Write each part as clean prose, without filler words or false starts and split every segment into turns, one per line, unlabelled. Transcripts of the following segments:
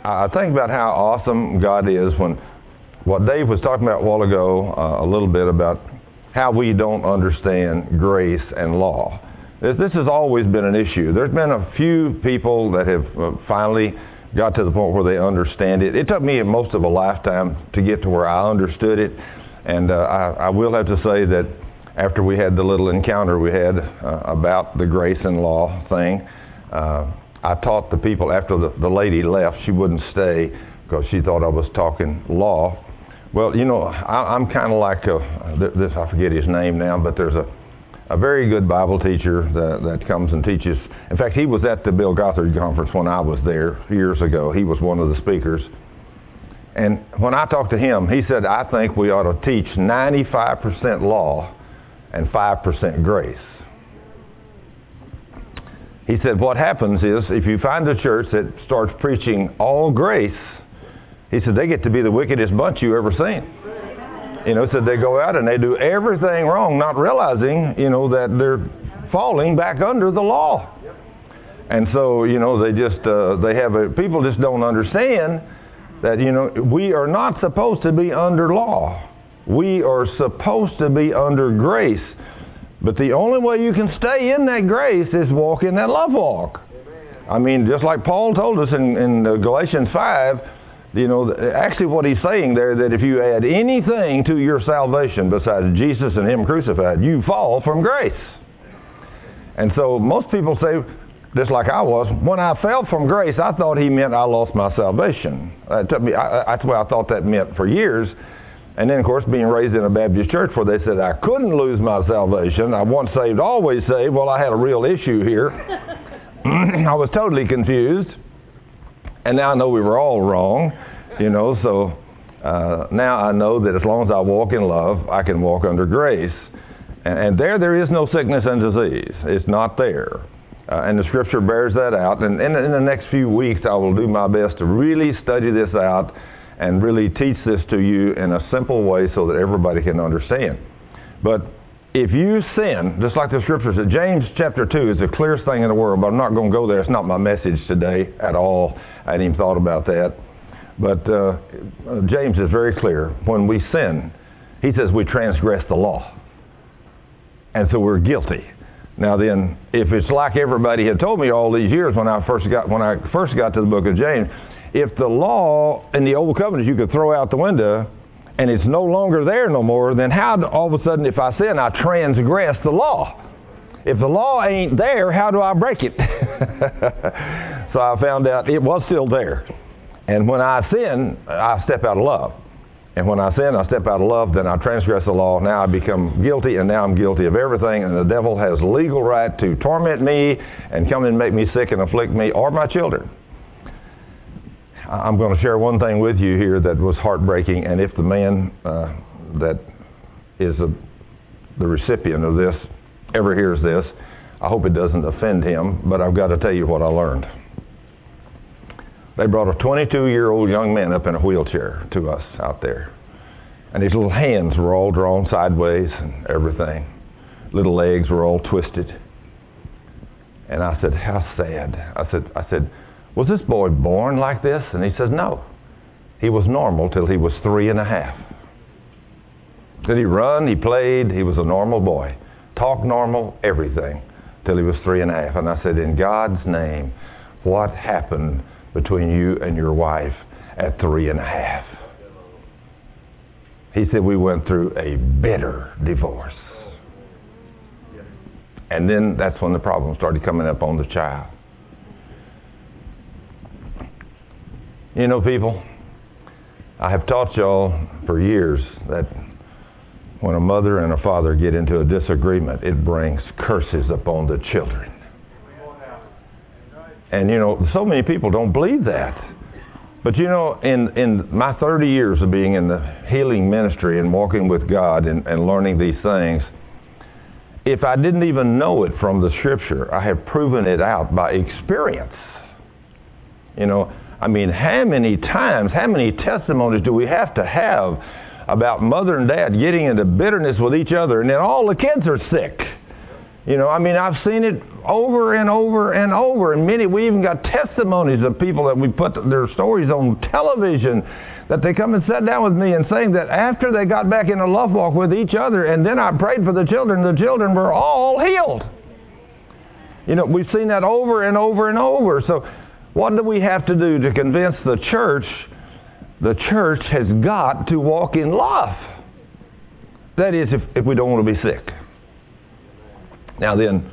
I think about how awesome God is when what Dave was talking about a while ago, a little bit about how we don't understand grace and law. This has always been an issue. There's been a few people that have finally got to the point where they understand it. It took me most of a lifetime to get to where I understood it. And I will have to say that after we had the little encounter we had about the grace and law thing, I taught the people after the lady left. She wouldn't stay because she thought I was talking law. Well, you know, I'm kind of like this. I forget his name now, but there's a very good Bible teacher that comes and teaches. In fact, he was at the Bill Gothard conference when I was there years ago. He was one of the speakers. And when I talked to him, he said, I think we ought to teach 95% law and 5% grace. He said, what happens is, if you find a church that starts preaching all grace, he said, they get to be the wickedest bunch you ever seen. You know, said they go out and they do everything wrong, not realizing, you know, that they're falling back under the law. And so, you know, they just, people just don't understand that, you know, we are not supposed to be under law. We are supposed to be under grace. But the only way you can stay in that grace is walk in that love walk. I mean, just like Paul told us in Galatians 5, you know, actually what he's saying there, that if you add anything to your salvation besides Jesus and Him crucified, you fall from grace. And so most people say, just like I was, when I fell from grace, I thought he meant I lost my salvation. That's what I thought that meant for years. And then, of course, being raised in a Baptist church where they said I couldn't lose my salvation, I once saved, always saved, well, I had a real issue here. I was totally confused. And now I know we were all wrong, you know, so now I know that as long as I walk in love, I can walk under grace. And there is no sickness and disease. It's not there. And the Scripture bears that out. And in the next few weeks, I will do my best to really study this out and really teach this to you in a simple way so that everybody can understand. But if you sin, just like the Scripture says, James chapter 2 is the clearest thing in the world, but I'm not going to go there. It's not my message today at all. I hadn't even thought about that. But James is very clear. When we sin, he says we transgress the law. And so we're guilty. Now then, if it's like everybody had told me all these years when I first got to the book of James, if the law in the Old Covenant you could throw out the window and it's no longer there no more, then how all of a sudden if I sin, I transgress the law? If the law ain't there, how do I break it? So I found out it was still there. And when I sin, I step out of love. And when I sin, I step out of love, then I transgress the law. Now I become guilty, and now I'm guilty of everything, and the devil has legal right to torment me and come and make me sick and afflict me or my children. I'm going to share one thing with you here that was heartbreaking, and if the man that is the recipient of this ever hears this, I hope it doesn't offend him, but I've got to tell you what I learned. They brought a 22-year-old young man up in a wheelchair to us out there. And his little hands were all drawn sideways and everything. Little legs were all twisted. And I said, how sad. I said, was this boy born like this? And he said, no. He was normal till he was 3.5. Did he run? He played. He was a normal boy. Talked normal, everything, till he was 3.5. And I said, in God's name, what happened between you and your wife at 3.5? He said, we went through a bitter divorce. And then that's when the problem started coming up on the child. You know, people, I have taught y'all for years that when a mother and a father get into a disagreement, it brings curses upon the children. And, you know, so many people don't believe that. But, you know, in my 30 years of being in the healing ministry and walking with God and learning these things, if I didn't even know it from the Scripture, I have proven it out by experience. You know, I mean, how many times, how many testimonies do we have to have about mother and dad getting into bitterness with each other, and then all the kids are sick? I've seen it over and over and over. And we even got testimonies of people that we put their stories on television, that they come and sat down with me and saying that after they got back in a love walk with each other, and then I prayed for the children were all healed. We've seen that over and over and over. So what do we have to do to convince the church? The church has got to walk in love. That is, if we don't want to be sick. Now then,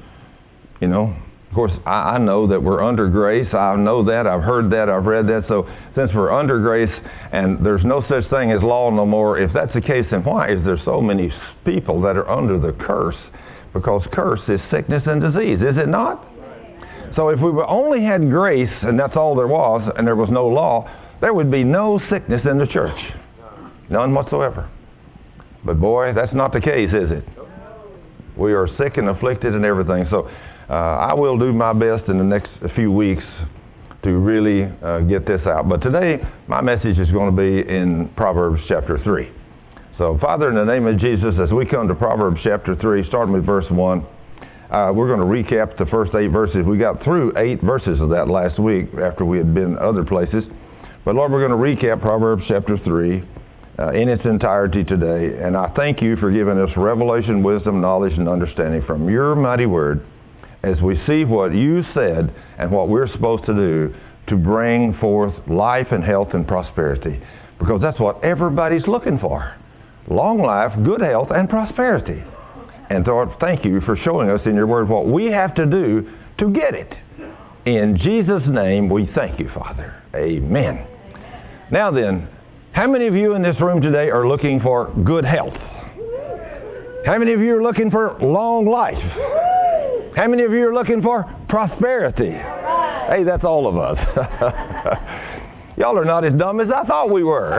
of course, I know that we're under grace. I know that. I've heard that. I've read that. So since we're under grace and there's no such thing as law no more, if that's the case, then why is there so many people that are under the curse? Because curse is sickness and disease, is it not? So if we only had grace and that's all there was, and there was no law, there would be no sickness in the church. None whatsoever. But boy, that's not the case, is it? We are sick and afflicted and everything. So I will do my best in the next few weeks to really get this out. But today, my message is going to be in Proverbs chapter 3. So, Father, in the name of Jesus, as we come to Proverbs chapter 3, starting with verse 1, we're going to recap the first 8 verses. We got through 8 verses of that last week after we had been other places. But, Lord, we're going to recap Proverbs chapter 3 in its entirety today. And I thank you for giving us revelation, wisdom, knowledge, and understanding from your mighty word as we see what you said and what we're supposed to do to bring forth life and health and prosperity. Because that's what everybody's looking for. Long life, good health, and prosperity. And Lord, thank you for showing us in your word what we have to do to get it. In Jesus' name, we thank you, Father. Amen. Now then, how many of you in this room today are looking for good health? How many of you are looking for long life? How many of you are looking for prosperity? Hey, that's all of us. Y'all are not as dumb as I thought we were.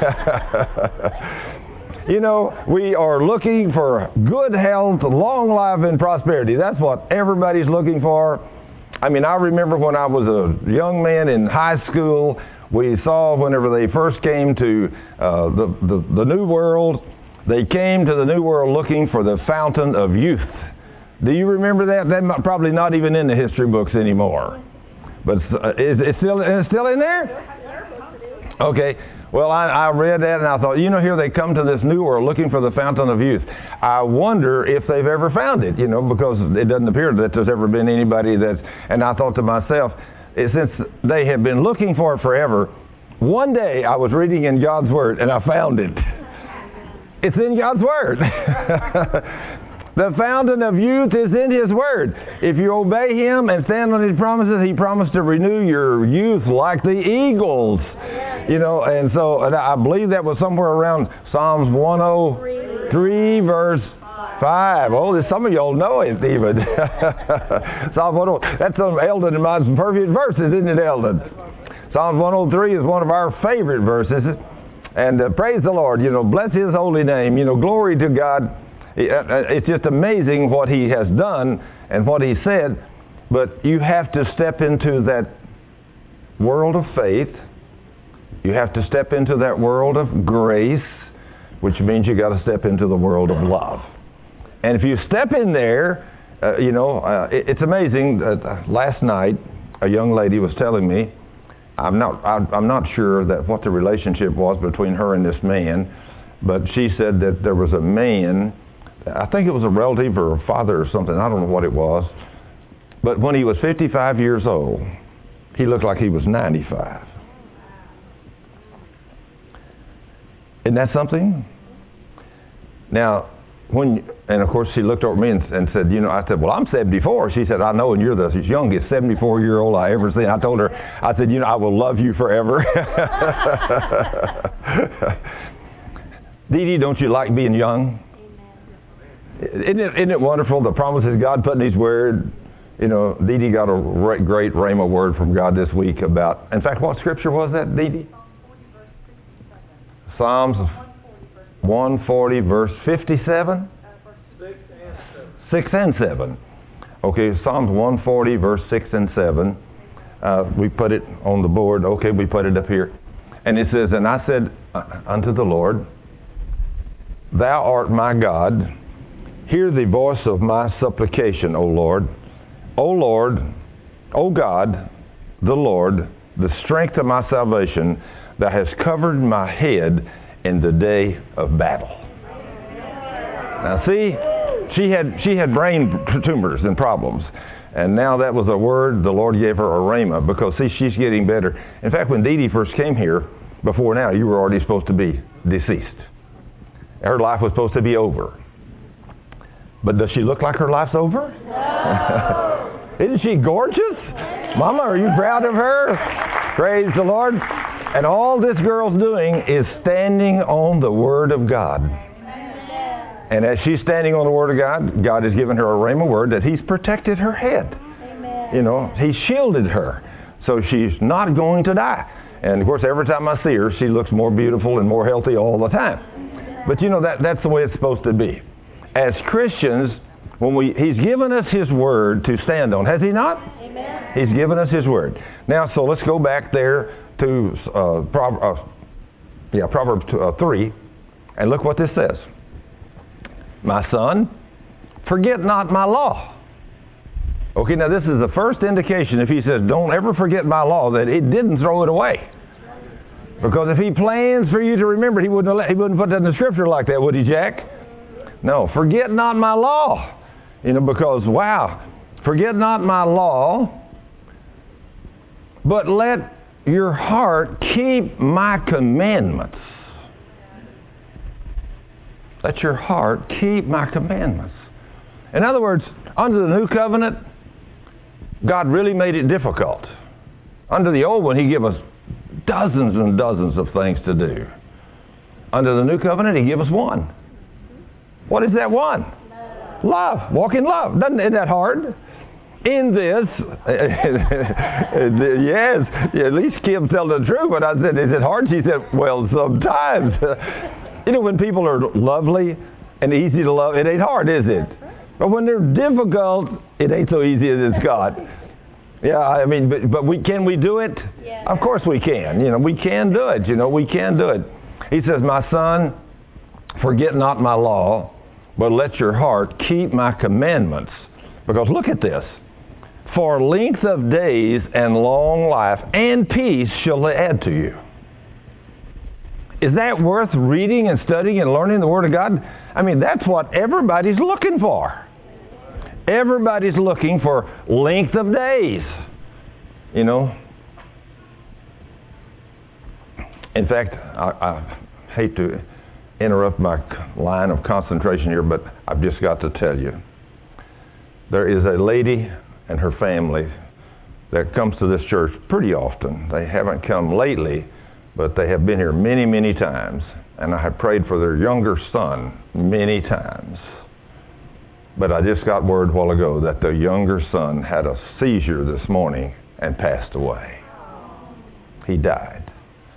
We are looking for good health, long life, and prosperity. That's what everybody's looking for. I remember when I was a young man in high school, we saw whenever they first came to the New World, they came to the New World looking for the fountain of youth. Do you remember that? That's probably not even in the history books anymore. But is it still in there? Okay. Well, I read that and I thought, here they come to this new world looking for the fountain of youth. I wonder if they've ever found it, because it doesn't appear that there's ever been anybody and I thought to myself, since they have been looking for it forever, one day I was reading in God's Word and I found it. It's in God's Word. The fountain of youth is in His Word. If you obey Him and stand on His promises, He promised to renew your youth like the eagles. And so I believe that was somewhere around Psalms 103, verse 5. Oh, some of y'all know it even. Psalm 103. That's some Eldon and mine's perfect verses, isn't it, Eldon? Psalms 103 is one of our favorite verses. And praise the Lord. Bless His holy name. Glory to God. It's just amazing what He has done and what He said. But you have to step into that world of faith. You have to step into that world of grace, which means you got to step into the world of love. And if you step in there, it's amazing. Last night, a young lady was telling me, I'm not sure that what the relationship was between her and this man, but she said that there was a man, I think it was a relative or a father or something, I don't know what it was, but when he was 55 years old, he looked like he was 95. Isn't that something? Now, and of course she looked over at me and said, I said, well, I'm 74. She said, I know, and you're the youngest 74-year-old I ever seen. I told her, I said, I will love you forever. Dee Dee, don't you like being young? Isn't it wonderful, the promises God put in His Word? Dee Dee got a great rhema word from God this week about, in fact, what scripture was that, Dee Dee? Psalms 140, verse 57? 6 and 7. Okay, Psalms 140, verse 6 and 7. We put it on the board. Okay, we put it up here. And it says, and I said unto the Lord, Thou art my God, Hear the voice of my supplication, O Lord. O Lord, O God, the Lord, the strength of my salvation, thou hast covered my head in the day of battle. Now see, she had brain tumors and problems. And now that was a word the Lord gave her, a rhema, because see, she's getting better. In fact, when Dee Dee first came here, before now, you were already supposed to be deceased. Her life was supposed to be over. But does she look like her life's over? No. Isn't she gorgeous? Mama, are you proud of her? Praise the Lord. And all this girl's doing is standing on the Word of God. And as she's standing on the Word of God, God has given her a rhema word that He's protected her head. Amen. You know, He shielded her. So she's not going to die. And of course, every time I see her, she looks more beautiful and more healthy all the time. But you know, that's the way it's supposed to be. As Christians, He's given us His Word to stand on. Has He not? Amen. He's given us His Word. Now, so let's go back there to Proverbs 3, and look what this says. My son, forget not my law. Okay, now this is the first indication, if he says, don't ever forget my law, that He didn't throw it away. Because if He plans for you to remember, He wouldn't put that in the Scripture like that, would He, Jack? No, forget not my law. You know, because, wow, forget not my law, but let your heart keep my commandments. Let your heart keep my commandments. In other words, under the new covenant, God really made it difficult. Under the old one, He gave us dozens and dozens of things to do. Under the new covenant, He gave us one. What is that one? Love. Walk in love. Isn't that hard? In this, yes, at least Kim telling the truth. But I said, is it hard? She said, well, sometimes. You know, when people are lovely and easy to love, it ain't hard, is it? But when they're difficult, it ain't so easy as it's got. Yeah, I mean, but can we do it? Yeah. Of course we can. You know, we can do it. You know, we can do it. He says, my son, forget not my law, but let your heart keep my commandments. Because look at this. For length of days and long life and peace shall they add to you. Is that worth reading and studying and learning the Word of God? I mean, that's what everybody's looking for. Everybody's looking for length of days. You know. In fact, I hate to interrupt my line of concentration here, but I've just got to tell you. There is a lady and her family that comes to this church pretty often. They haven't come lately, but they have been here many, many times. And I have prayed for their younger son many times. But I just got word a while ago that the younger son had a seizure this morning and passed away. He died.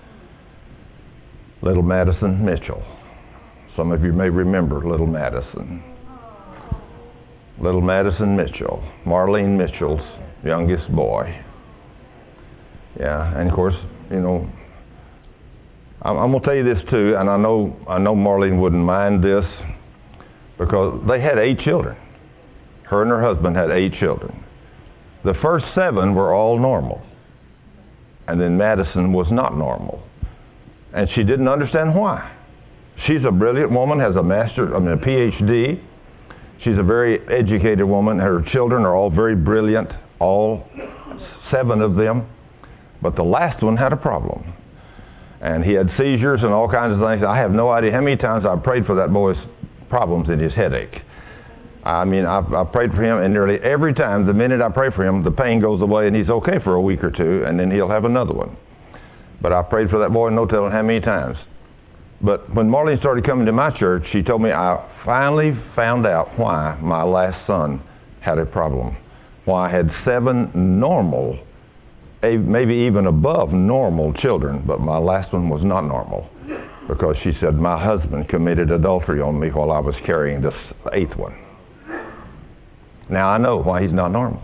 Little Madison Mitchell. Some of you may remember little Madison. Little Madison Mitchell, Marlene Mitchell's youngest boy. Yeah, and of course, you know, I'm going to tell you this too, and I know Marlene wouldn't mind this, because they had 8 children. Her and her husband had 8 children. The first 7 were all normal, and then Madison was not normal, and she didn't understand why. She's a brilliant woman, has a PhD. She's a very educated woman. Her children are all very brilliant, all 7 of them. But the last one had a problem. And he had seizures and all kinds of things. I have no idea how many times I prayed for that boy's problems in his headache. I mean, I prayed for him, and nearly every time, the minute I pray for him, the pain goes away and he's okay for a week or 2, and then he'll have another one. But I prayed for that boy no telling how many times. But when Marlene started coming to my church, she told me I finally found out why my last son had a problem. Why I had 7 normal, maybe even above normal children, but my last one was not normal. Because she said, my husband committed adultery on me while I was carrying this 8th one. Now I know why he's not normal.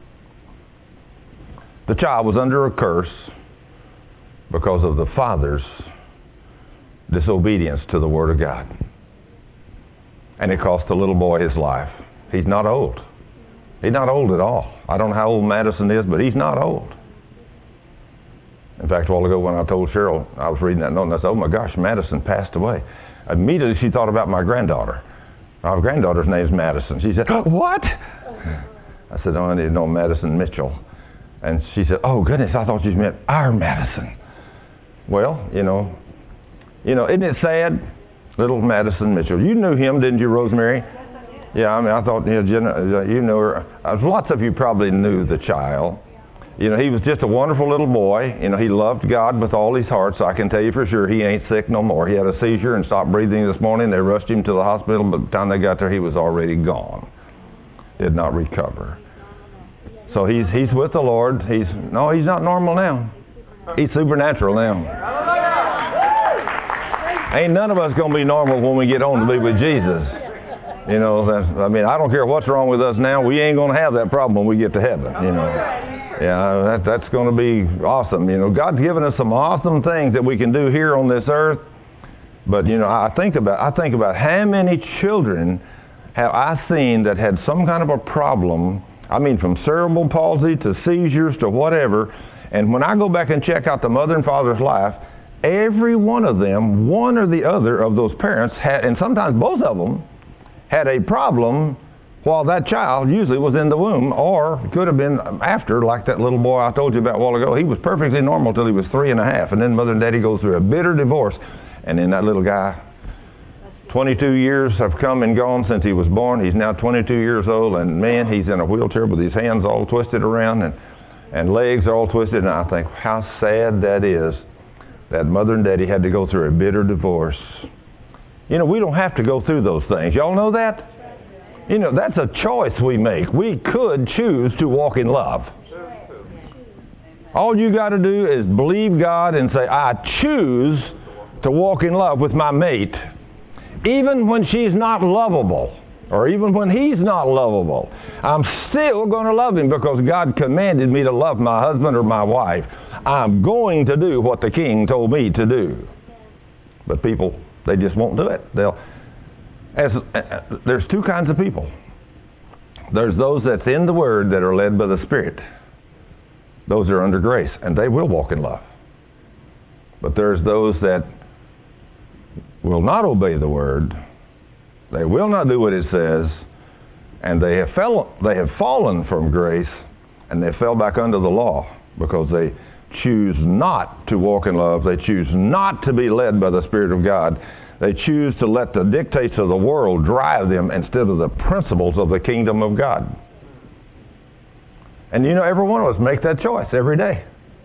The child was under a curse because of the father's disobedience to the Word of God. And it cost the little boy his life. He's not old. He's not old at all. I don't know how old Madison is, but he's not old. In fact, a while ago when I told Cheryl, I was reading that note and I said, oh my gosh, Madison passed away. Immediately she thought about my granddaughter. Our granddaughter's name's Madison. She said, oh, what? I said, oh, I need to know Madison Mitchell. And she said, oh goodness, I thought you meant our Madison. Well, you know, isn't it sad? Little Madison Mitchell. You knew him, didn't you, Rosemary? Yeah, I mean, I thought, you know her. Lots of you probably knew the child. You know, he was just a wonderful little boy. You know, he loved God with all his heart, so I can tell you for sure he ain't sick no more. He had a seizure and stopped breathing this morning. They rushed him to the hospital, but by the time they got there, he was already gone. Did not recover. So he's with the Lord. He's not normal now. He's supernatural now. Ain't none of us going to be normal when we get on to be with Jesus. You know, I don't care what's wrong with us now. We ain't going to have that problem when we get to heaven, you know. Yeah, that's going to be awesome. You know, God's given us some awesome things that we can do here on this earth. But, you know, I think about how many children have I seen that had some kind of a problem. I mean, from cerebral palsy to seizures to whatever. And when I go back and check out the mother and father's life, every one of them, one or the other of those parents had, and sometimes both of them, had a problem while that child usually was in the womb, or could have been after, like that little boy I told you about a while ago. He was perfectly normal till he was 3.5, and then mother and daddy goes through a bitter divorce, and then that little guy, 22 years have come and gone since he was born. He's now 22 years old, and man, he's in a wheelchair with his hands all twisted around and legs all twisted, and I think how sad that is that mother and daddy had to go through a bitter divorce. You know, we don't have to go through those things. Y'all know that? You know, that's a choice we make. We could choose to walk in love. All you got to do is believe God and say, I choose to walk in love with my mate, even when she's not lovable, or even when he's not lovable. I'm still going to love him because God commanded me to love my husband or my wife. I'm going to do what the King told me to do. But people, they just won't do it. There's two kinds of people. There's those that's in the Word that are led by the Spirit. Those are under grace, and they will walk in love. But there's those that will not obey the Word. They will not do what it says, and they have fallen from grace, and they fell back under the law because they choose not to walk in love. They choose not to be led by the Spirit of God. They choose to let the dictates of the world drive them instead of the principles of the kingdom of God. And you know, every one of us make that choice every day.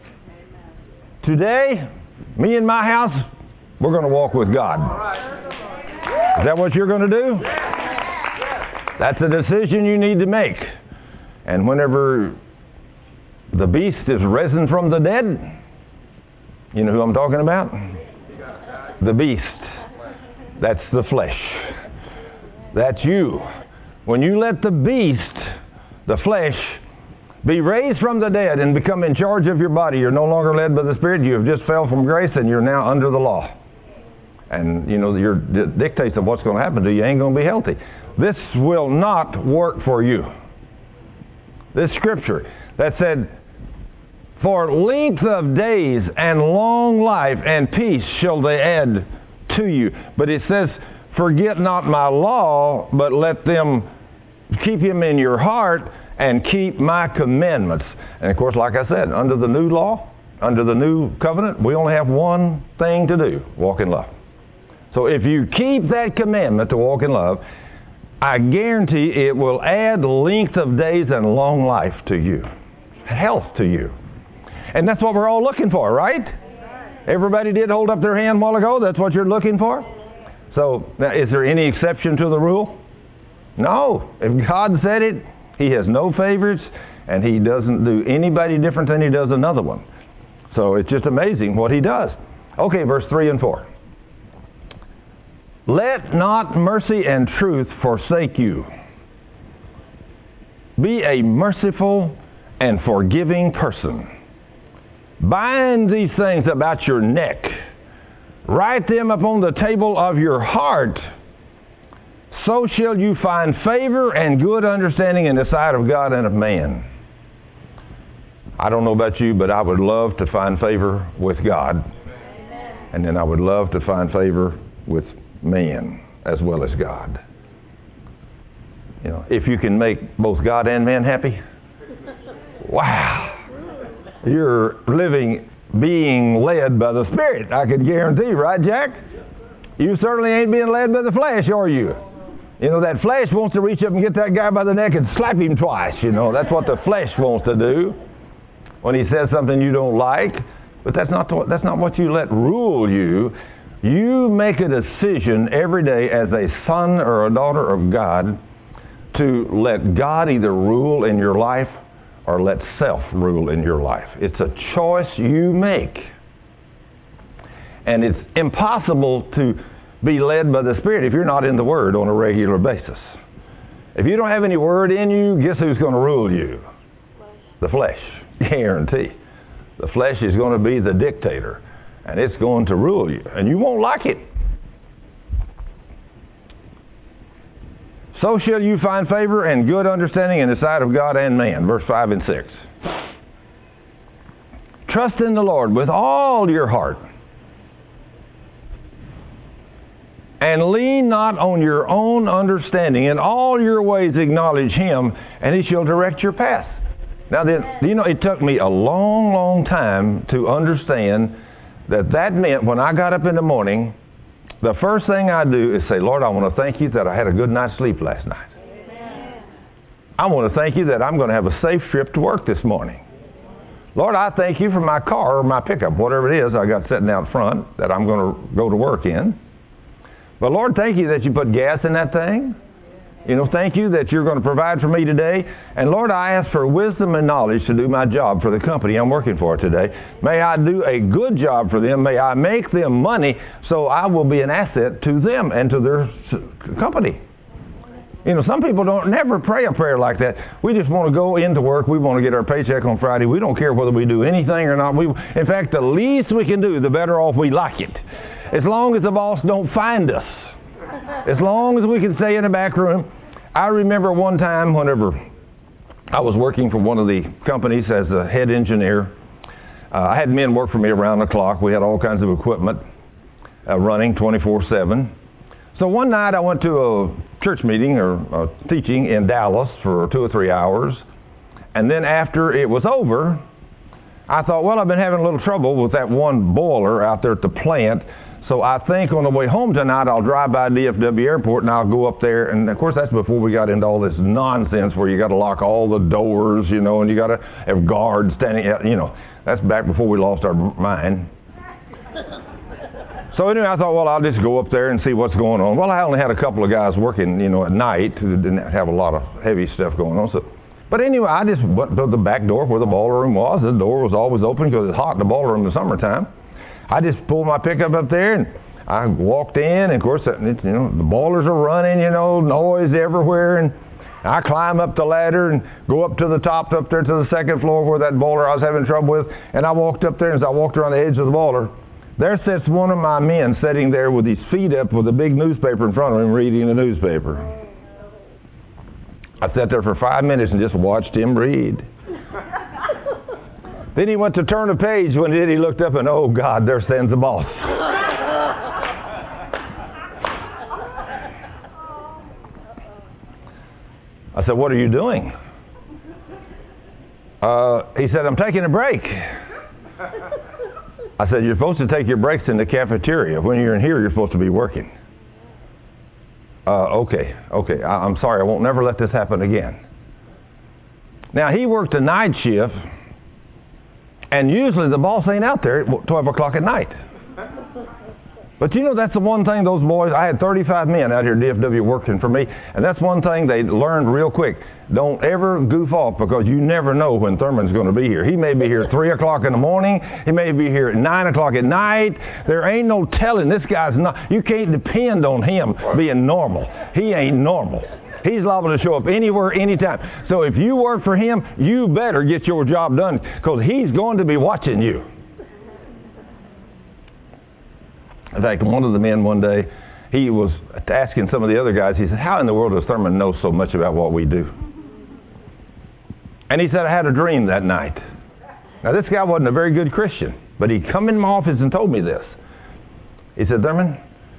Today, me and my house, we're going to walk with God. Is that what you're going to do? That's a decision you need to make. And whenever the beast is risen from the dead, you know who I'm talking about? The beast. That's the flesh. That's you. When you let the beast, the flesh, be raised from the dead and become in charge of your body, you're no longer led by the Spirit. You have just fell from grace and you're now under the law. And, you know, your dictates of what's going to happen to you ain't going to be healthy. This will not work for you. This scripture that said, for length of days and long life and peace shall they add to you. But it says, forget not my law, but let them keep him in your heart and keep my commandments. And of course, like I said, under the new law, under the new covenant, we only have one thing to do, walk in love. So if you keep that commandment to walk in love, I guarantee it will add length of days and long life to you, health to you. And that's what we're all looking for, right? Everybody did hold up their hand a while ago. That's what you're looking for. So now, is there any exception to the rule? No. If God said it, he has no favorites, and he doesn't do anybody different than he does another one. So it's just amazing what he does. Okay, verse 3 and 4. Let not mercy and truth forsake you. Be a merciful and forgiving person. Bind these things about your neck. Write them upon the table of your heart. so shall you find favor and good understanding in the sight of God and of man. I don't know about you, but I would love to find favor with God. Amen. And then I would love to find favor with man as well as God. You know, if you can make both God and man happy, wow. You're living, being led by the Spirit, I can guarantee, right, Jack? You certainly ain't being led by the flesh, are you? You know, that flesh wants to reach up and get that guy by the neck and slap him twice, you know. That's what the flesh wants to do when he says something you don't like. But that's not what you let rule you. You make a decision every day as a son or a daughter of God to let God either rule in your life or let self rule in your life. It's a choice you make. And it's impossible to be led by the Spirit if you're not in the Word on a regular basis. If you don't have any Word in you, guess who's going to rule you? The flesh. Guarantee. The flesh is going to be the dictator, and it's going to rule you, and you won't like it. So shall you find favor and good understanding in the sight of God and man. Verse 5 and 6. Trust in the Lord with all your heart, and lean not on your own understanding. In all your ways acknowledge Him, and He shall direct your path. Now then, you know, it took me a long, long time to understand that meant when I got up in the morning, the first thing I do is say, Lord, I want to thank you that I had a good night's sleep last night. Amen. I want to thank you that I'm going to have a safe trip to work this morning. Lord, I thank you for my car or my pickup, whatever it is I got sitting out front that I'm going to go to work in. But Lord, thank you that you put gas in that thing. You know, thank you that you're going to provide for me today. And Lord, I ask for wisdom and knowledge to do my job for the company I'm working for today. May I do a good job for them. May I make them money so I will be an asset to them and to their company. You know, some people never pray a prayer like that. We just want to go into work. We want to get our paycheck on Friday. We don't care whether we do anything or not. In fact, the least we can do, the better off we like it. As long as the boss don't find us. As long as we can stay in the back room. I remember one time whenever I was working for one of the companies as a head engineer. I had men work for me around the clock. We had all kinds of equipment running 24/7. So one night I went to a church meeting or teaching in Dallas for 2 or 3 hours. And then after it was over, I thought, well, I've been having a little trouble with that one boiler out there at the plant. So I think on the way home tonight, I'll drive by DFW Airport and I'll go up there. And of course, that's before we got into all this nonsense where you got to lock all the doors, you know, and you got to have guards standing out, you know. That's back before we lost our mind. So anyway, I thought, well, I'll just go up there and see what's going on. Well, I only had a couple of guys working, you know, at night who didn't have a lot of heavy stuff going on. But anyway, I just went to the back door where the boiler room was. The door was always open because it's hot in the boiler room in the summertime. I just pulled my pickup up there and I walked in, and of course, you know, the boilers are running, you know, noise everywhere, and I climb up the ladder and go up to the top, up there to the second floor where that boiler I was having trouble with, and I walked up there, and as I walked around the edge of the boiler, there sits one of my men sitting there with his feet up with a big newspaper in front of him reading the newspaper. I sat there for 5 minutes and just watched him read. Then he went to turn a page. When he did, he looked up and, oh, God, there stands the boss. I said, what are you doing? He said, I'm taking a break. I said, you're supposed to take your breaks in the cafeteria. When you're in here, you're supposed to be working. Okay. I'm sorry. I won't never let this happen again. Now, he worked a night shift. And usually the boss ain't out there at 12 o'clock at night. But you know, that's the one thing those boys, I had 35 men out here at DFW working for me, and that's one thing they learned real quick. Don't ever goof off because you never know when Thurman's going to be here. He may be here at 3 o'clock in the morning. He may be here at 9 o'clock at night. There ain't no telling. This guy's not, you can't depend on him being normal. He ain't normal. He's liable to show up anywhere, anytime. So if you work for him, you better get your job done because he's going to be watching you. In fact, one of the men one day, he was asking some of the other guys, he said, how in the world does Thurman know so much about what we do? And he said, I had a dream that night. Now, this guy wasn't a very good Christian, but he come in my office and told me this. He said, Thurman,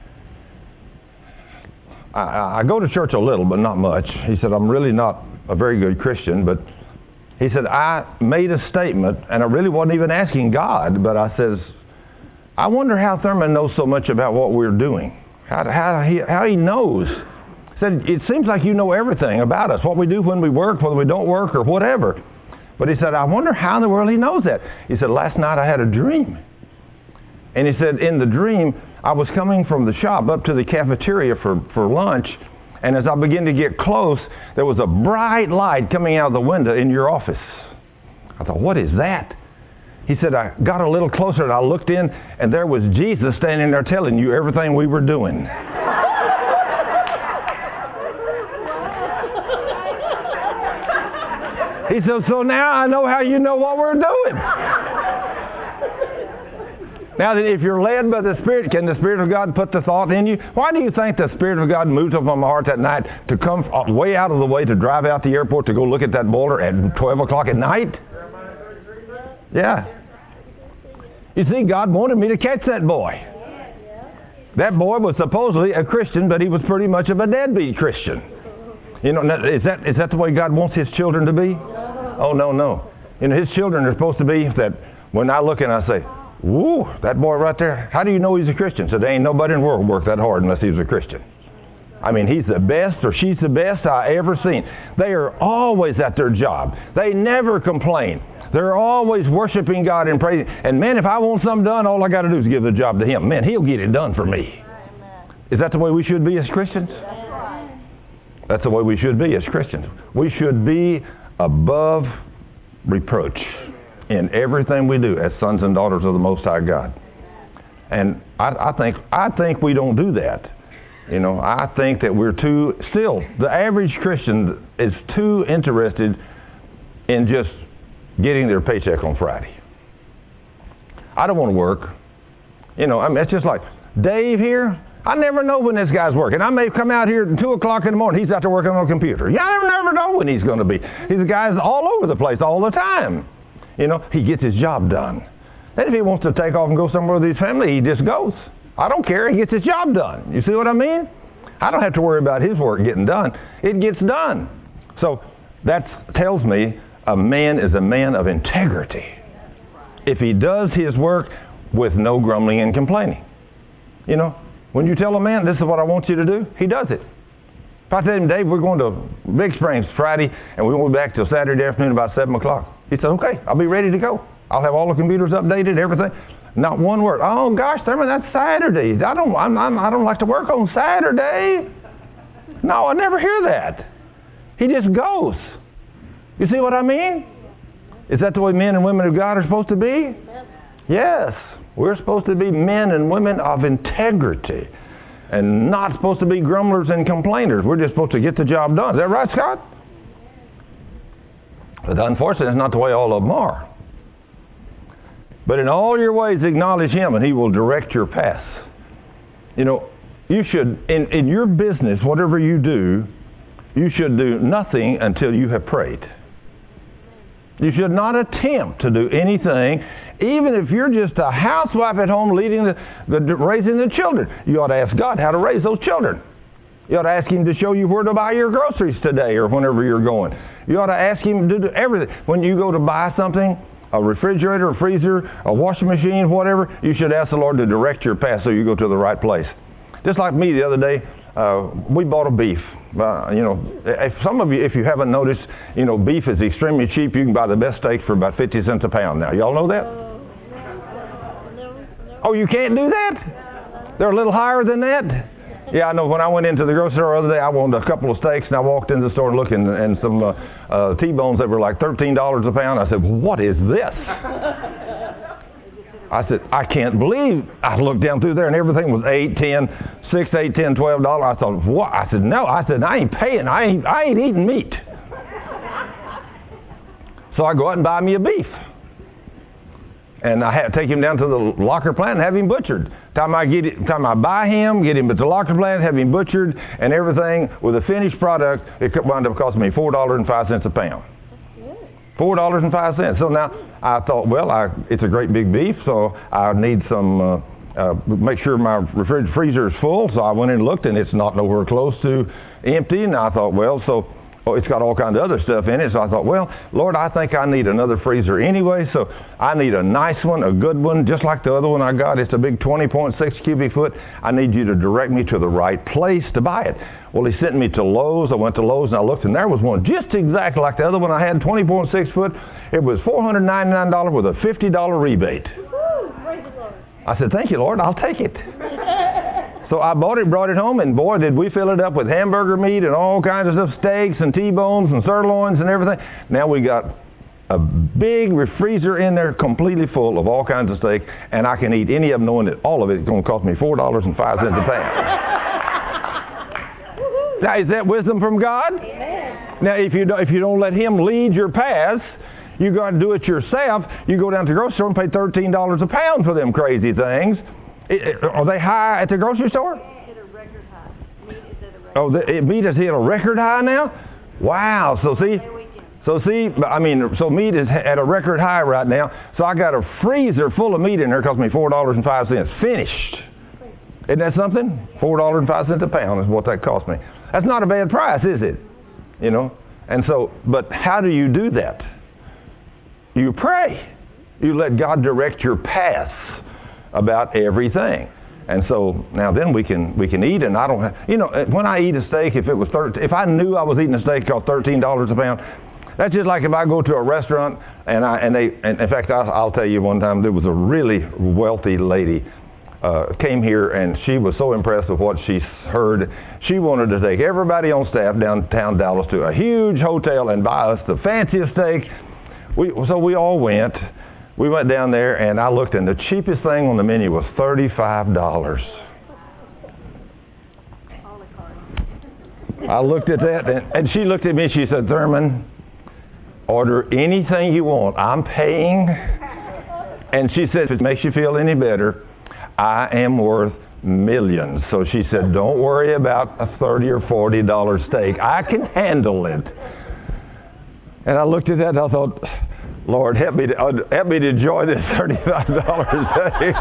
I go to church a little, but not much. He said, I'm really not a very good Christian, but he said, I made a statement, and I really wasn't even asking God, but I says, I wonder how Thurman knows so much about what we're doing, how he knows. He said, it seems like you know everything about us, what we do when we work, whether we don't work, or whatever. But he said, I wonder how in the world he knows that. He said, last night I had a dream. And he said, in the dream, I was coming from the shop up to the cafeteria for lunch, and as I began to get close, there was a bright light coming out of the window in your office. I thought, what is that? He said, I got a little closer and I looked in, and there was Jesus standing there telling you everything we were doing. He said, so now I know how you know what we're doing. Now, if you're led by the Spirit, can the Spirit of God put the thought in you? Why do you think the Spirit of God moved up on my heart that night to come way out of the way to drive out to the airport to go look at that boulder at 12 o'clock at night? Yeah. You see, God wanted me to catch that boy. That boy was supposedly a Christian, but he was pretty much of a deadbeat Christian. You know, is that the way God wants His children to be? Oh, no. You know, His children are supposed to be that when I look and I say, woo, that boy right there, how do you know he's a Christian? So there ain't nobody in the world work that hard unless he was a Christian. I mean, he's the best or she's the best I ever seen. They are always at their job. They never complain. They're always worshiping God and praising. And man, if I want something done, all I got to do is give the job to Him. Man, He'll get it done for me. Is that the way we should be as Christians? That's the way we should be as Christians. We should be above reproach in everything we do as sons and daughters of the Most High God. And I think we don't do that. You know, I think that we're the average Christian is too interested in just getting their paycheck on Friday. I don't want to work. You know, I mean, it's just like Dave here. I never know when this guy's working. I may come out here at 2 o'clock in the morning. He's out there working on a computer. Yeah, I never know when he's going to be. These guys all over the place all the time. You know, he gets his job done. Then if he wants to take off and go somewhere with his family, he just goes. I don't care. He gets his job done. You see what I mean? I don't have to worry about his work getting done. It gets done. So that tells me a man is a man of integrity if he does his work with no grumbling and complaining. You know, when you tell a man, this is what I want you to do, he does it. If I tell him, Dave, we're going to Big Springs Friday, and we won't be back till Saturday afternoon about 7 o'clock. He said, okay, I'll be ready to go. I'll have all the computers updated, everything. Not one word. Oh, gosh, Thurman, that's Saturday. I don't like to work on Saturday. No, I never hear that. He just goes. You see what I mean? Is that the way men and women of God are supposed to be? Yes. We're supposed to be men and women of integrity and not supposed to be grumblers and complainers. We're just supposed to get the job done. Is that right, Scott? But unfortunately, it's not the way all of them are. But in all your ways, acknowledge Him, and He will direct your paths. You know, you should, in your business, whatever you do, you should do nothing until you have prayed. You should not attempt to do anything, even if you're just a housewife at home raising the children. You ought to ask God how to raise those children. You ought to ask Him to show you where to buy your groceries today or whenever you're going. You ought to ask Him to do everything. When you go to buy something, a refrigerator, a freezer, a washing machine, whatever, you should ask the Lord to direct your path so you go to the right place. Just like me the other day, we bought a beef. You know, if you haven't noticed, you know, beef is extremely cheap. You can buy the best steak for about 50 cents a pound now. Y'all know that? Oh, you can't do that? They're a little higher than that? Yeah, I know. When I went into the grocery store the other day, I wanted a couple of steaks, and I walked into the store looking, and some T-bones that were like $13 a pound. I said, well, what is this? I said, I can't believe. I looked down through there, and everything was $8, $10, $6, $8, $10, $12. I thought, what? I said, no. I said, I ain't paying. I ain't eating meat. So I go out and buy me a beef. And I take him down to the locker plant and have him butchered. Time I buy him, get him at the locker plant, have him butchered, and everything with a finished product, it wound up costing me $4.05 a pound. $4.05. So now I thought, well, it's a great big beef, so I need some, make sure my refrigerator freezer is full. So I went in and looked, and it's not nowhere close to empty. And I thought, well, it's got all kinds of other stuff in it. So I thought, well, Lord, I think I need another freezer anyway. So I need a nice one, a good one, just like the other one I got. It's a big 20.6 cubic foot. I need you to direct me to the right place to buy it. Well, he sent me to Lowe's. I went to Lowe's and I looked, and there was one just exactly like the other one I had, 20.6 foot. It was $499 with a $50 rebate. I said, thank you, Lord. I'll take it. So I bought it, brought it home, and boy, did we fill it up with hamburger meat and all kinds of stuff, steaks and T-bones and sirloins and everything. Now we got a big freezer in there completely full of all kinds of steak, and I can eat any of them knowing that all of it is going to cost me $4.05 a pound. Now, is that wisdom from God? Amen. Now, if you don't let him lead your paths, you got to do it yourself. You go down to the grocery store and pay $13 a pound for them crazy things. Are they high at the grocery store?
Hit a record high. Meat is at a record
high. Meat has hit a record high now? Wow. So meat is at a record high right now. So I got a freezer full of meat in there. It cost me $4.05. Finished. Isn't that something? $4.05 a pound is what that cost me. That's not a bad price, is it? You know? And so, but how do you do that? You pray. You let God direct your paths about everything. And so now then we can eat, and I don't have, when I eat a steak, if I knew I was eating a steak cost $13 a pound, that's just like if I go to a restaurant and in fact I'll tell you, one time there was a really wealthy lady came here, and she was so impressed with what she heard. She wanted to take everybody on staff downtown Dallas to a huge hotel and buy us the fanciest steak. So we all went. We went down there, and I looked, and the cheapest thing on the menu was $35. I looked at that, and she looked at me, and she said, Thurman, order anything you want. I'm paying. And she said, if it makes you feel any better, I am worth millions. So she said, don't worry about a $30 or $40 steak. I can handle it. And I looked at that, and I thought, Lord, help me to enjoy this $35 steak.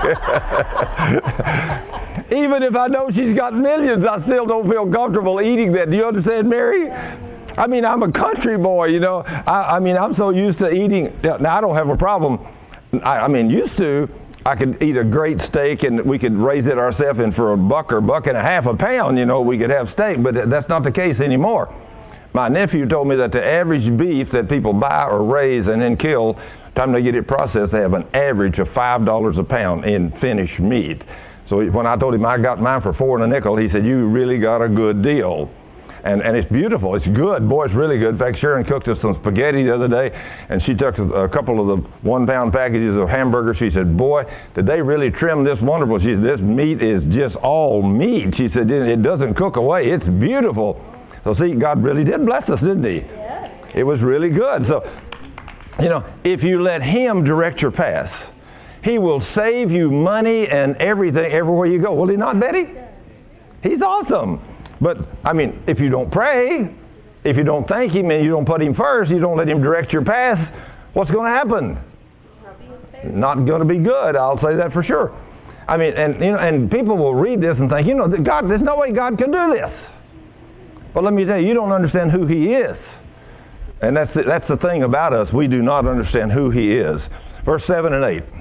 Even if I know she's got millions, I still don't feel comfortable eating that. Do you understand, Mary? I mean, I'm a country boy, I'm so used to eating. Now, I don't have a problem. Used to, I could eat a great steak, and we could raise it ourselves, and for $1 or $1.50 a pound, we could have steak, but that's not the case anymore. My nephew told me that the average beef that people buy or raise and then kill, time they get it processed, they have an average of $5 a pound in finished meat. So when I told him I got mine for $4 and a nickel, he said, you really got a good deal. And it's beautiful. It's good. Boy, it's really good. In fact, Sharon cooked us some spaghetti the other day, and she took a couple of the 1-pound packages of hamburgers. She said, boy, did they really trim this wonderful. She said, this meat is just all meat. She said, it doesn't cook away. It's beautiful. So see, God really did bless us, didn't he?
Yes.
It was really good. So, if you let him direct your path, he will save you money and everything everywhere you go. Will he not, Betty? He's awesome. But, if you don't pray, if you don't thank him and you don't put him first, you don't let him direct your path, what's going to happen? Not going to be good. I'll say that for sure. And people will read this and think, God, there's no way God can do this. Well, let me tell you, you don't understand who he is. And that's the thing about us. We do not understand who he is. Verse 7 and 8.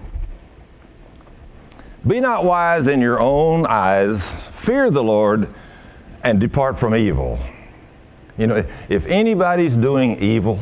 Be not wise in your own eyes. Fear the Lord and depart from evil. If anybody's doing evil,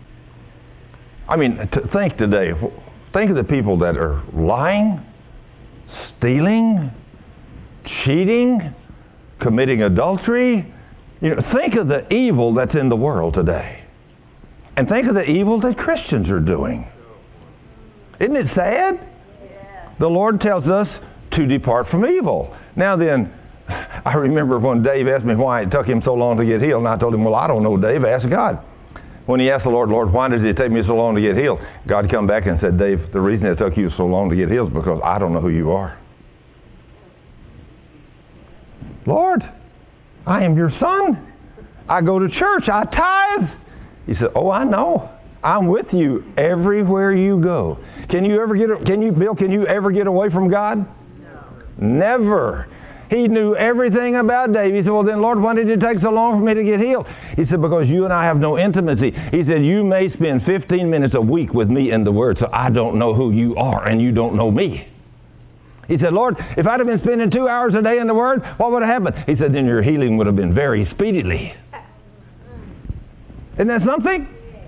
think today. Think of the people that are lying, stealing, cheating, committing adultery. Think of the evil that's in the world today. And think of the evil that Christians are doing. Isn't it sad?
Yeah.
The Lord tells us to depart from evil. Now then, I remember when Dave asked me why it took him so long to get healed, and I told him, well, I don't know, Dave, ask God. When he asked the Lord, Lord, why did it take me so long to get healed? God come back and said, Dave, the reason it took you so long to get healed is because I don't know who you are. Lord, I am your son. I go to church. I tithe. He said, oh, I know. I'm with you everywhere you go. Bill, can you ever get away from God? No. Never. He knew everything about David. He said, well then, Lord, why did it take so long for me to get healed? He said, because you and I have no intimacy. He said, you may spend 15 minutes a week with me in the Word, so I don't know who you are and you don't know me. He said, Lord, if I'd have been spending 2 hours a day in the Word, what would have happened? He said, then your healing would have been very speedily. Isn't that something?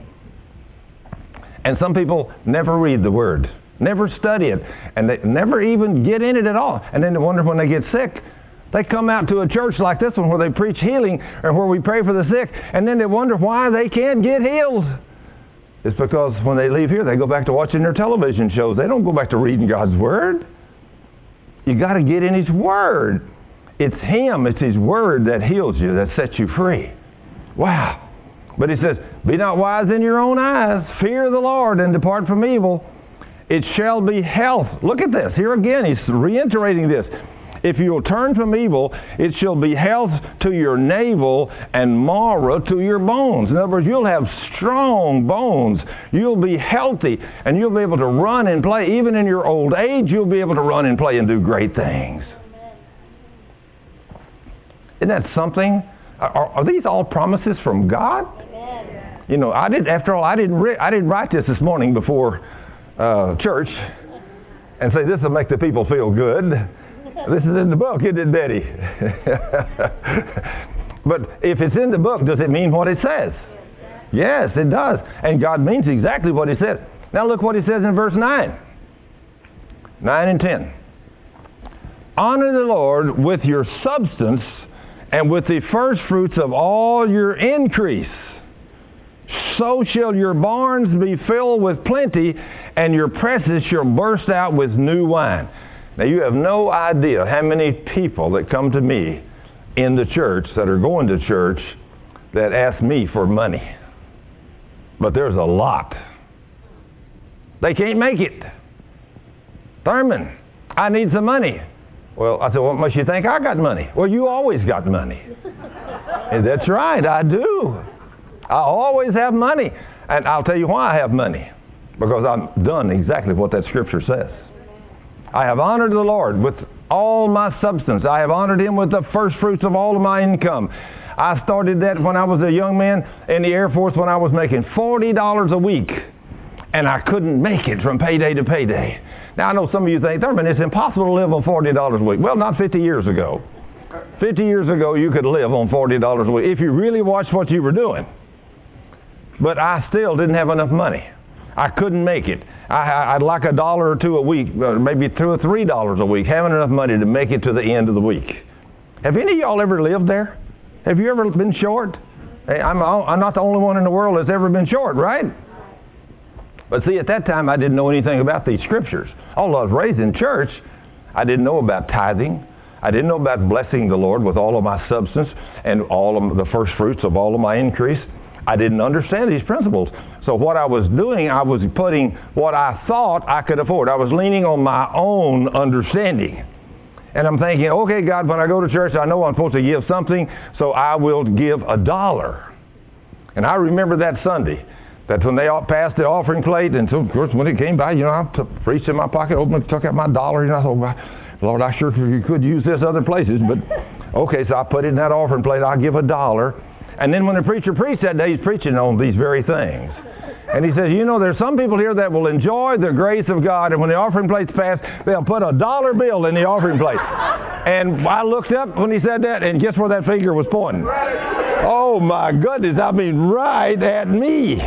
And some people never read the Word, never study it, and they never even get in it at all. And then they wonder when they get sick. They come out to a church like this one where they preach healing or where we pray for the sick, and then they wonder why they can't get healed. It's because when they leave here, they go back to watching their television shows. They don't go back to reading God's Word. You got to get in His Word. It's Him, it's His Word that heals you, that sets you free. Wow. But He says, be not wise in your own eyes. Fear the Lord and depart from evil. It shall be health. Look at this. Here again, He's reiterating this. If you will turn from evil, it shall be health to your navel and marrow to your bones. In other words, you'll have strong bones. You'll be healthy, and you'll be able to run and play. Even in your old age, you'll be able to run and play and do great things. Isn't that something? Are these all promises from God? Amen. You know, I didn't write this morning before church and say this will make the people feel good. This is in the book, isn't it, Betty? But if it's in the book, does it mean what it says? Yes, it does. And God means exactly what He said. Now look what He says in verse 9. 9 and 10. Honor the Lord with your substance and with the first fruits of all your increase. So shall your barns be filled with plenty, and your presses shall burst out with new wine. Now, you have no idea how many people that come to me in the church that are going to church that ask me for money. But there's a lot. They can't make it. Thurman, I need some money. Well, I said, what makes you think I got money? Well, you always got money. And that's right, I do. I always have money. And I'll tell you why I have money. Because I've done exactly what that scripture says. I have honored the Lord with all my substance. I have honored Him with the first fruits of all of my income. I started that when I was a young man in the Air Force when I was making $40 a week. And I couldn't make it from payday to payday. Now, I know some of you think, Thurman, it's impossible to live on $40 a week. Well, not 50 years ago. 50 years ago, you could live on $40 a week if you really watched what you were doing. But I still didn't have enough money. I couldn't make it. I'd like $1 or $2 a week, maybe $2 or $3 a week, having enough money to make it to the end of the week. Have any of y'all ever lived there? Have you ever been short? Hey, I'm not the only one in the world that's ever been short, right? But see, at that time, I didn't know anything about these scriptures. Although I was raised in church, I didn't know about tithing. I didn't know about blessing the Lord with all of my substance and all of the first fruits of all of my increase. I didn't understand these principles. So what I was doing, I was putting what I thought I could afford. I was leaning on my own understanding. And I'm thinking, okay, God, when I go to church, I know I'm supposed to give something, so I will give $1. And I remember that Sunday, that when they passed the offering plate, and so, of course, when it came by, I reached in my pocket, opened it, took out my $1, and I thought, well, Lord, I sure could use this other places. But, okay, so I put it in that offering plate. I'll give $1. And then when the preacher preached that day, he's preaching on these very things. And he says, there's some people here that will enjoy the grace of God, and when the offering plate's passed, they'll put a $1 bill in the offering plate. And I looked up when he said that, and guess where that finger was pointing? Oh, my goodness, right at me.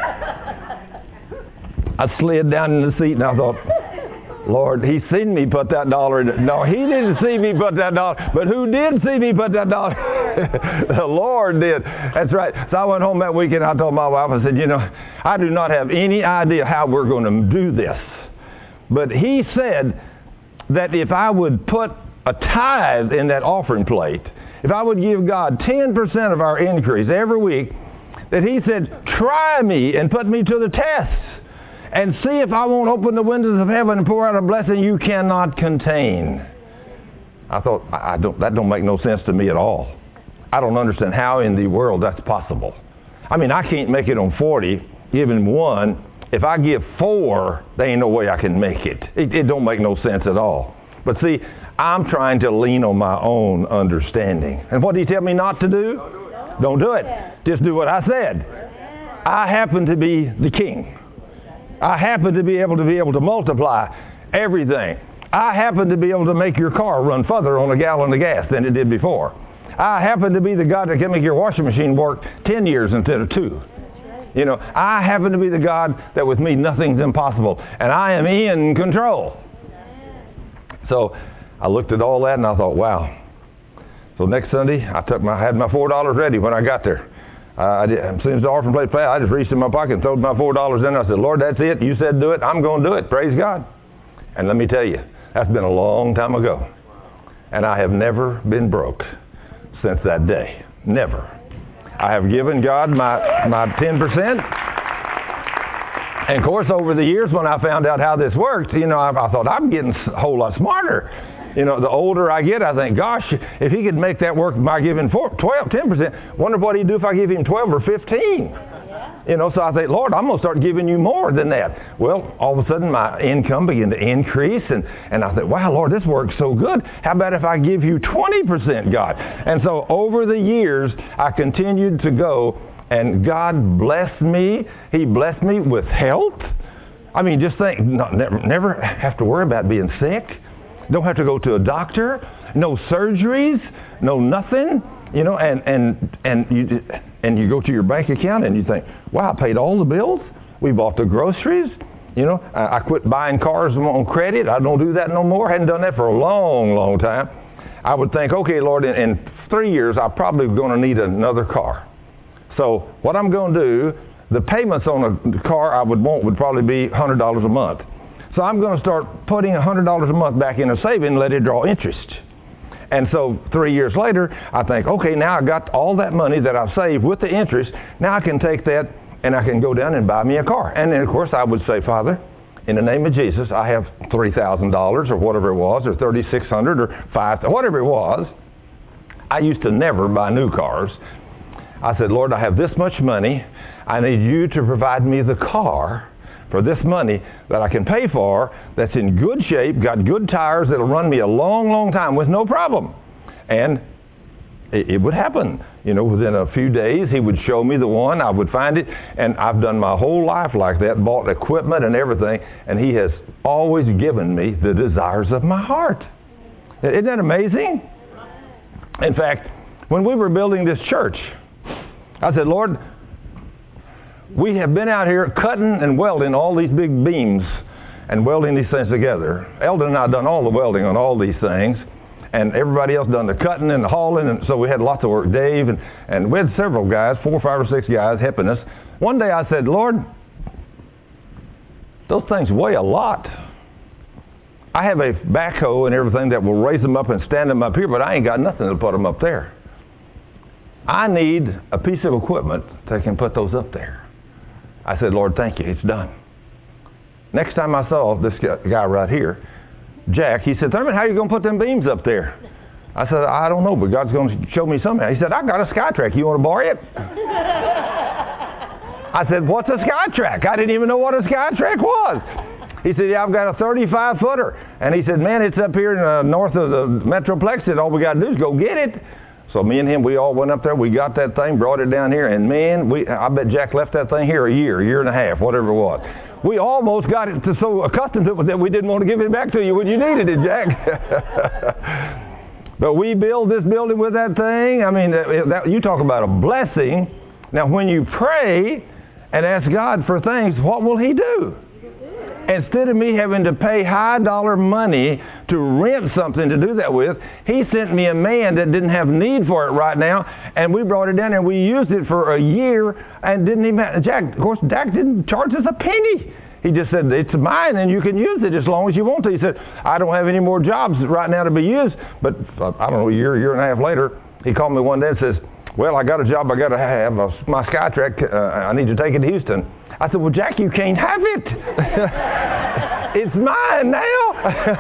I slid down in the seat, and I thought, Lord, He seen me put that $1 in. No, He didn't see me put that $1. But who did see me put that $1? The Lord did. That's right. So I went home that weekend. I told my wife, I said, I do not have any idea how we're going to do this. But He said that if I would put a tithe in that offering plate, if I would give God 10% of our increase every week, that he said, try me and put me to the test and see if I won't open the windows of heaven and pour out a blessing you cannot contain. I thought, that don't make no sense to me at all. I don't understand how in the world that's possible. I mean, I can't make it on 40, giving 1. If I give 4, there ain't no way I can make it. It don't make no sense at all. But see, I'm trying to lean on my own understanding. And what did he tell me not to do? Don't do it. Just do what I said. I happen to be the king. I happen to be able to multiply everything. I happen to be able to make your car run further on a gallon of gas than it did before. I happen to be the God that can make your washing machine work 10 years instead of 2. You know, I happen to be the God that with me nothing's impossible. And I am in control. So I looked at all that and I thought, wow. So next Sunday, I had my $4 ready when I got there. As soon as the offering plate fell, I just reached in my pocket and threw my $4 in. I said, Lord, that's it. You said do it. I'm going to do it. Praise God. And let me tell you, that's been a long time ago. And I have never been broke since that day. Never. I have given God my 10%. And of course, over the years when I found out how this worked, you know, I thought I'm getting a whole lot smarter. You know, the older I get, I think, gosh, if he could make that work by giving 10%, wonder what he'd do if I give him 12 or 15. You know, so I think, Lord, I'm going to start giving you more than that. Well, all of a sudden, my income began to increase, and I thought, wow, Lord, this works so good. How about if I give you 20%, God? And so over the years, I continued to go, and God blessed me. He blessed me with health. I mean, just think, never have to worry about being sick. Don't have to go to a doctor. No surgeries. No nothing. You know, and you go to your bank account and you think, wow, I paid all the bills. We bought the groceries. You know, I quit buying cars on credit. I don't do that no more. I hadn't done that for a long, long time. I would think, okay, Lord, in 3 years, I'm probably going to need another car. So what I'm going to do, the payments on a car I would want would probably be $100 a month. So I'm going to start putting $100 a month back in a saving and let it draw interest. And so 3 years later, I think, okay, now I got all that money that I've saved with the interest. Now I can take that and I can go down and buy me a car. And then, of course, I would say, Father, in the name of Jesus, I have $3,000 or whatever it was, or $3,600 or $5,000, whatever it was. I used to never buy new cars. I said, Lord, I have this much money. I need you to provide me the car for this money that I can pay for, that's in good shape, got good tires, that'll run me a long, long time with no problem. And it would happen. You know, within a few days, he would show me the one, I would find it, and I've done my whole life like that, bought equipment and everything, and he has always given me the desires of my heart. Isn't that amazing? In fact, when we were building this church, I said, Lord, we have been out here cutting and welding all these big beams and welding these things together. Eldon and I done all the welding on all these things, and everybody else done the cutting and the hauling, and so we had lots of work. Dave, and we had several guys, 4, 5, or 6 guys helping us. One day I said, Lord, those things weigh a lot. I have a backhoe and everything that will raise them up and stand them up here, but I ain't got nothing to put them up there. I need a piece of equipment that can put those up there. I said, Lord, thank you. It's done. Next time I saw this guy right here, Jack, he said, Thurman, how are you going to put them beams up there? I said, I don't know, but God's going to show me somehow. He said, I got a SkyTrack. You want to borrow it? I said, what's a SkyTrack? I didn't even know what a SkyTrack was. He said, yeah, I've got a 35-footer. And he said, man, it's up here in north of the Metroplex, and all we got to do is go get it. So me and him, we all went up there. We got that thing, brought it down here, and man, I bet Jack left that thing here a year and a half, whatever it was. We almost got it so accustomed to it that we didn't want to give it back to you when you needed it, Jack. But we built this building with that thing. I mean, you talk about a blessing. Now, when you pray and ask God for things, what will He do? Instead of me having to pay high dollar money to rent something to do that with, He sent me a man that didn't have need for it right now, and we brought it down and we used it for a year and didn't even have, Jack didn't charge us a penny. He just said, it's mine and you can use it as long as you want to. He said, I don't have any more jobs right now to be used. But I don't know, a year and a half later, he called me one day and says, Well, I got a job I got to have. My Skytrack, I need to take it to Houston. I said, well, Jack, you can't have it. It's mine now.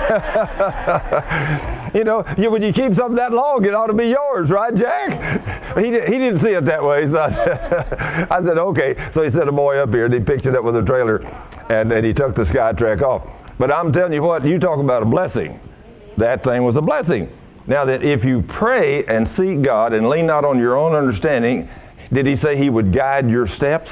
When you keep something that long, it ought to be yours, right, Jack? He didn't see it that way. So I said, okay. So he sent a boy up here, and he picked it up with a trailer, and he took the Skytrack off. But I'm telling you what, you talk about a blessing. That thing was a blessing. Now that if you pray and seek God and lean not on your own understanding, did he say he would guide your steps?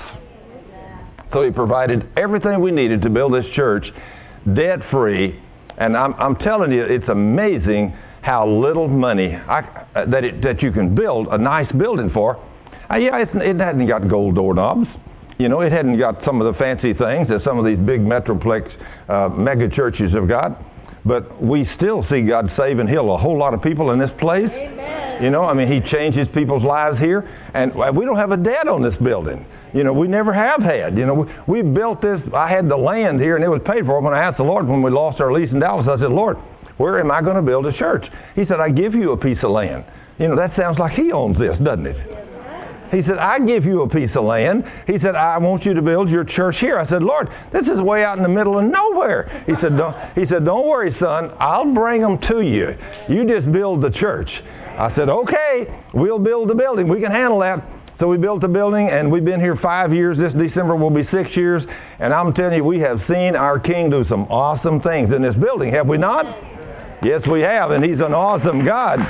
So he provided everything we needed to build this church debt-free. And I'm telling you, it's amazing how little money that you can build a nice building for. It hadn't got gold doorknobs. It hadn't got some of the fancy things that some of these big metroplex mega churches have got. But we still see God save and heal a whole lot of people in this place.
Amen.
He changes people's lives here. And we don't have a debt on this building. We never have had. We built this. I had the land here, and it was paid for. When I asked the Lord when we lost our lease in Dallas, I said, Lord, where am I going to build a church? He said, I give you a piece of land. That sounds like he owns this, doesn't it? He said, I give you a piece of land. He said, I want you to build your church here. I said, Lord, this is way out in the middle of nowhere. He said, don't worry, son. I'll bring them to you. You just build the church. I said, okay, we'll build the building. We can handle that. So we built the building, and we've been here 5 years. This December will be 6 years. And I'm telling you, we have seen our King do some awesome things in this building. Have we not? Yes, we have. And he's an awesome God.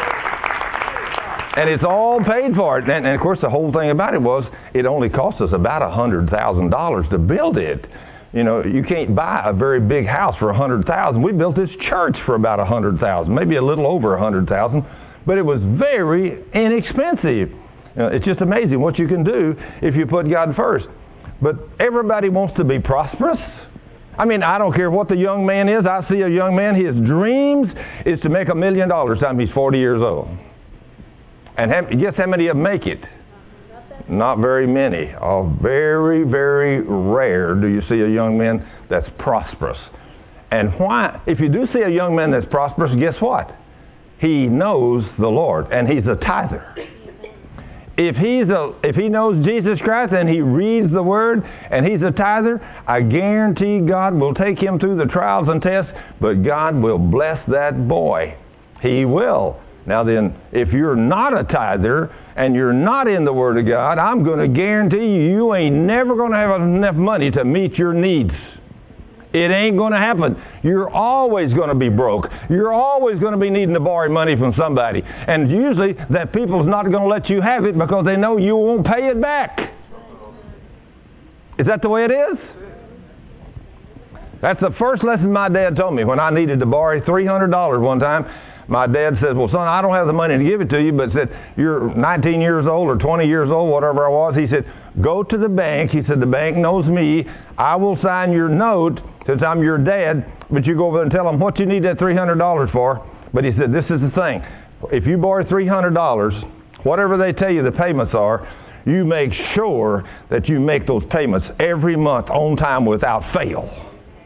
And it's all paid for. And of course, the whole thing about it was it only cost us about $100,000 to build it. You can't buy a very big house for $100,000. We built this church for about $100,000, maybe a little over $100,000. But it was very inexpensive. It's just amazing what you can do if you put God first. But everybody wants to be prosperous. I don't care what the young man is. I see a young man, his dreams is to make $1 million time he's 40 years old. And guess how many of them make it? Not very many. Very, very rare do you see a young man that's prosperous. And why? If you do see a young man that's prosperous, guess what? He knows the Lord, and he's a tither. If he knows Jesus Christ and he reads the Word and he's a tither, I guarantee God will take him through the trials and tests, but God will bless that boy. He will. Now then, if you're not a tither and you're not in the Word of God, I'm going to guarantee you ain't never going to have enough money to meet your needs. It ain't going to happen. You're always going to be broke. You're always going to be needing to borrow money from somebody. And usually that people's not going to let you have it because they know you won't pay it back. Is that the way it is? That's the first lesson my dad told me when I needed to borrow $300 one time. My dad said, well, son, I don't have the money to give it to you, but said, you're 19 years old or 20 years old, whatever I was. He said, go to the bank. He said, the bank knows me. I will sign your note since I'm your dad, but you go over there and tell them what you need that $300 for. But he said, this is the thing. If you borrow $300, whatever they tell you the payments are, you make sure that you make those payments every month on time without fail.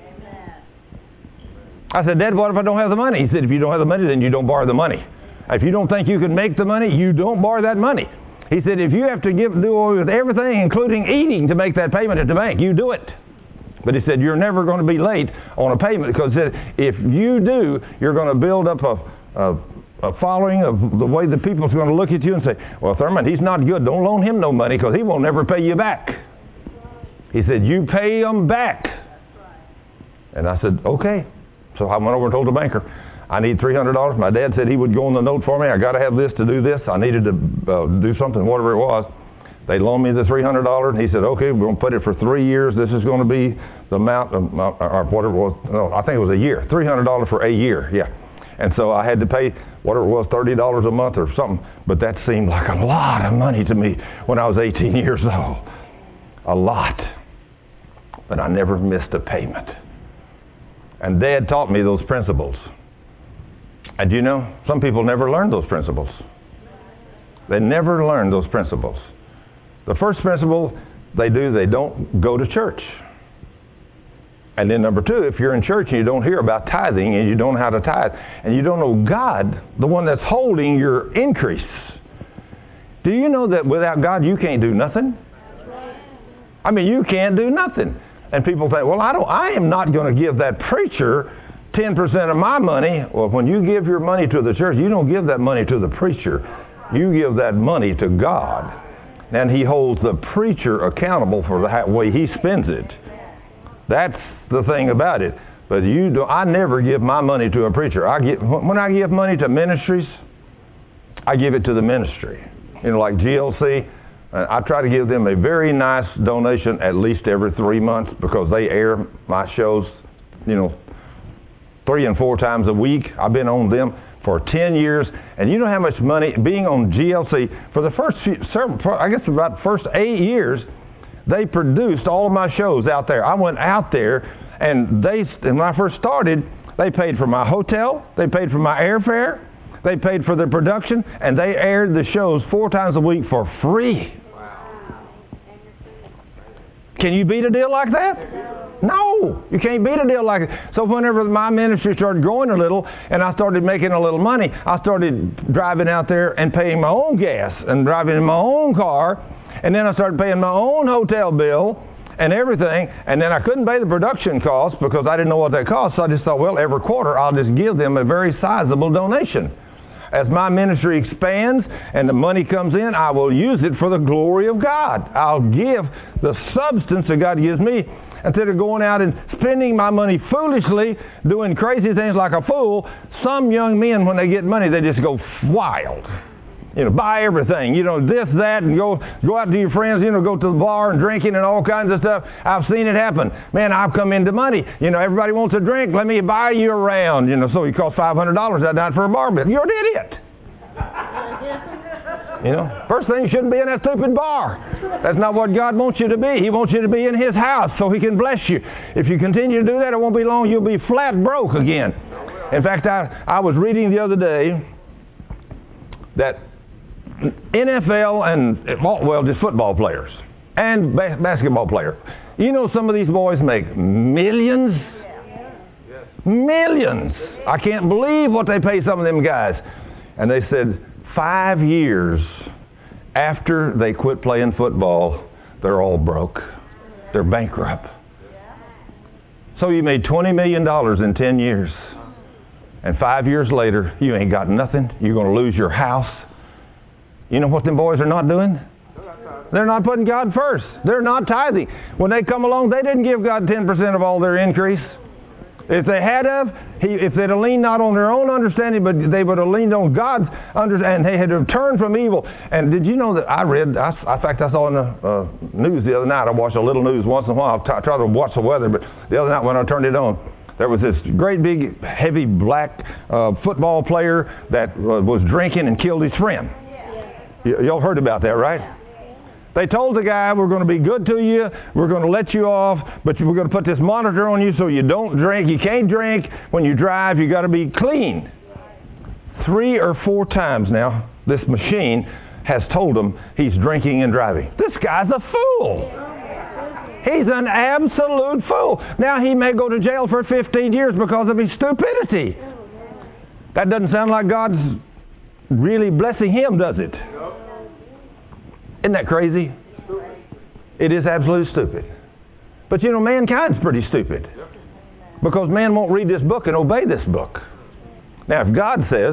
I said, Dad, what if I don't have the money? He said, if you don't have the money, then you don't borrow the money. If you don't think you can make the money, you don't borrow that money. He said, if you have to do away with everything, including eating, to make that payment at the bank, you do it. But he said, you're never going to be late on a payment, because if you do, you're going to build up a following of the way the people's going to look at you and say, well, Thurman, he's not good. Don't loan him no money because he won't never pay you back. He said, you pay them back. And I said, okay. So I went over and told the banker, I need $300. My dad said he would go on the note for me. I got to have this to do this. I needed to do something, whatever it was. They loaned me the $300, and he said, okay, we're going to put it for 3 years. This is going to be the amount, or whatever it was. No, I think it was a year. $300 for a year, yeah. And so I had to pay whatever it was, $30 a month or something. But that seemed like a lot of money to me when I was 18 years old. A lot. But I never missed a payment. And Dad taught me those principles. And you know, some people never learn those principles. They never learn those principles. The first principle they don't go to church. And then number two, if you're in church and you don't hear about tithing and you don't know how to tithe and you don't know God, the one that's holding your increase, Do you know that without God you can't do nothing? I mean, you can't do nothing. And people think, well, I am not going to give that preacher 10% of my money. Well, when you give your money to the church, you don't give that money to the preacher. You give that money to God. And He holds the preacher accountable for the way he spends it. That's the thing about it. But I never give my money to a preacher. When I give money to ministries, I give it to the ministry. You know, like GLC, I try to give them a very nice donation at least every 3 months because they air my shows, 3 and 4 times a week. I've been on them for 10 years. And you know how much money, being on GLC, for the first about the first 8 years, they produced all of my shows out there. I went out there, and when I first started, they paid for my hotel, they paid for my airfare, they paid for the production, and they aired the shows 4 times a week for free. Can you beat a deal like that? No, you can't beat a deal like it. So whenever my ministry started growing a little and I started making a little money, I started driving out there and paying my own gas and driving in my own car. And then I started paying my own hotel bill and everything. And then I couldn't pay the production costs because I didn't know what that cost. So I just thought, well, every quarter I'll just give them a very sizable donation. As my ministry expands and the money comes in, I will use it for the glory of God. I'll give the substance that God gives me instead of going out and spending my money foolishly, doing crazy things like a fool. Some young men, when they get money, they just go wild. Buy everything, this, that, and go out to your friends, go to the bar and drinking and all kinds of stuff. I've seen it happen. Man, I've come into money. Everybody wants a drink. Let me buy you a round. So it costs $500 that night for a bar bill. You're an idiot. First thing, you shouldn't be in that stupid bar. That's not what God wants you to be. He wants you to be in His house so He can bless you. If you continue to do that, it won't be long. You'll be flat broke again. In fact, I was reading the other day that NFL and, just football players and basketball players. Some of these boys make millions. Millions. I can't believe what they pay some of them guys. And they said 5 years after they quit playing football, they're all broke. They're bankrupt. So you made $20 million in 10 years. And 5 years later, you ain't got nothing. You're going to lose your house. You know what them boys are not doing? They're not putting God first. They're not tithing. When they come along, they didn't give God 10% of all their increase. If they had if they'd have leaned not on their own understanding, but they would have leaned on God's understanding, they had to turn from evil. And did you know that in fact, I saw in the news the other night, I watch a little news once in a while. I try to watch the weather, but the other night when I turned it on, there was this great big, heavy black football player that was drinking and killed his friend. Y'all heard about that, right? They told the guy, we're going to be good to you, we're going to let you off, but we're going to put this monitor on you so you don't drink. You can't drink. When you drive, you got to be clean. 3 or 4 times now, this machine has told him he's drinking and driving. This guy's a fool. He's an absolute fool. Now he may go to jail for 15 years because of his stupidity. That doesn't sound like God's really blessing him, does it? Isn't that crazy? It is absolutely stupid. But mankind's pretty stupid. Because man won't read this book and obey this book. Now, if God says,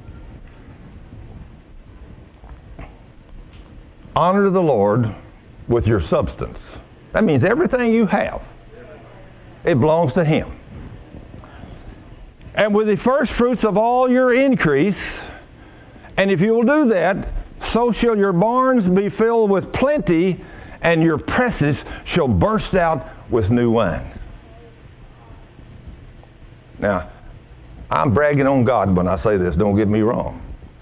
honor the Lord with your substance, that means everything you have, it belongs to Him. And with the first fruits of all your increase, and if you will do that, so shall your barns be filled with plenty, and your presses shall burst out with new wine. Now, I'm bragging on God when I say this, don't get me wrong.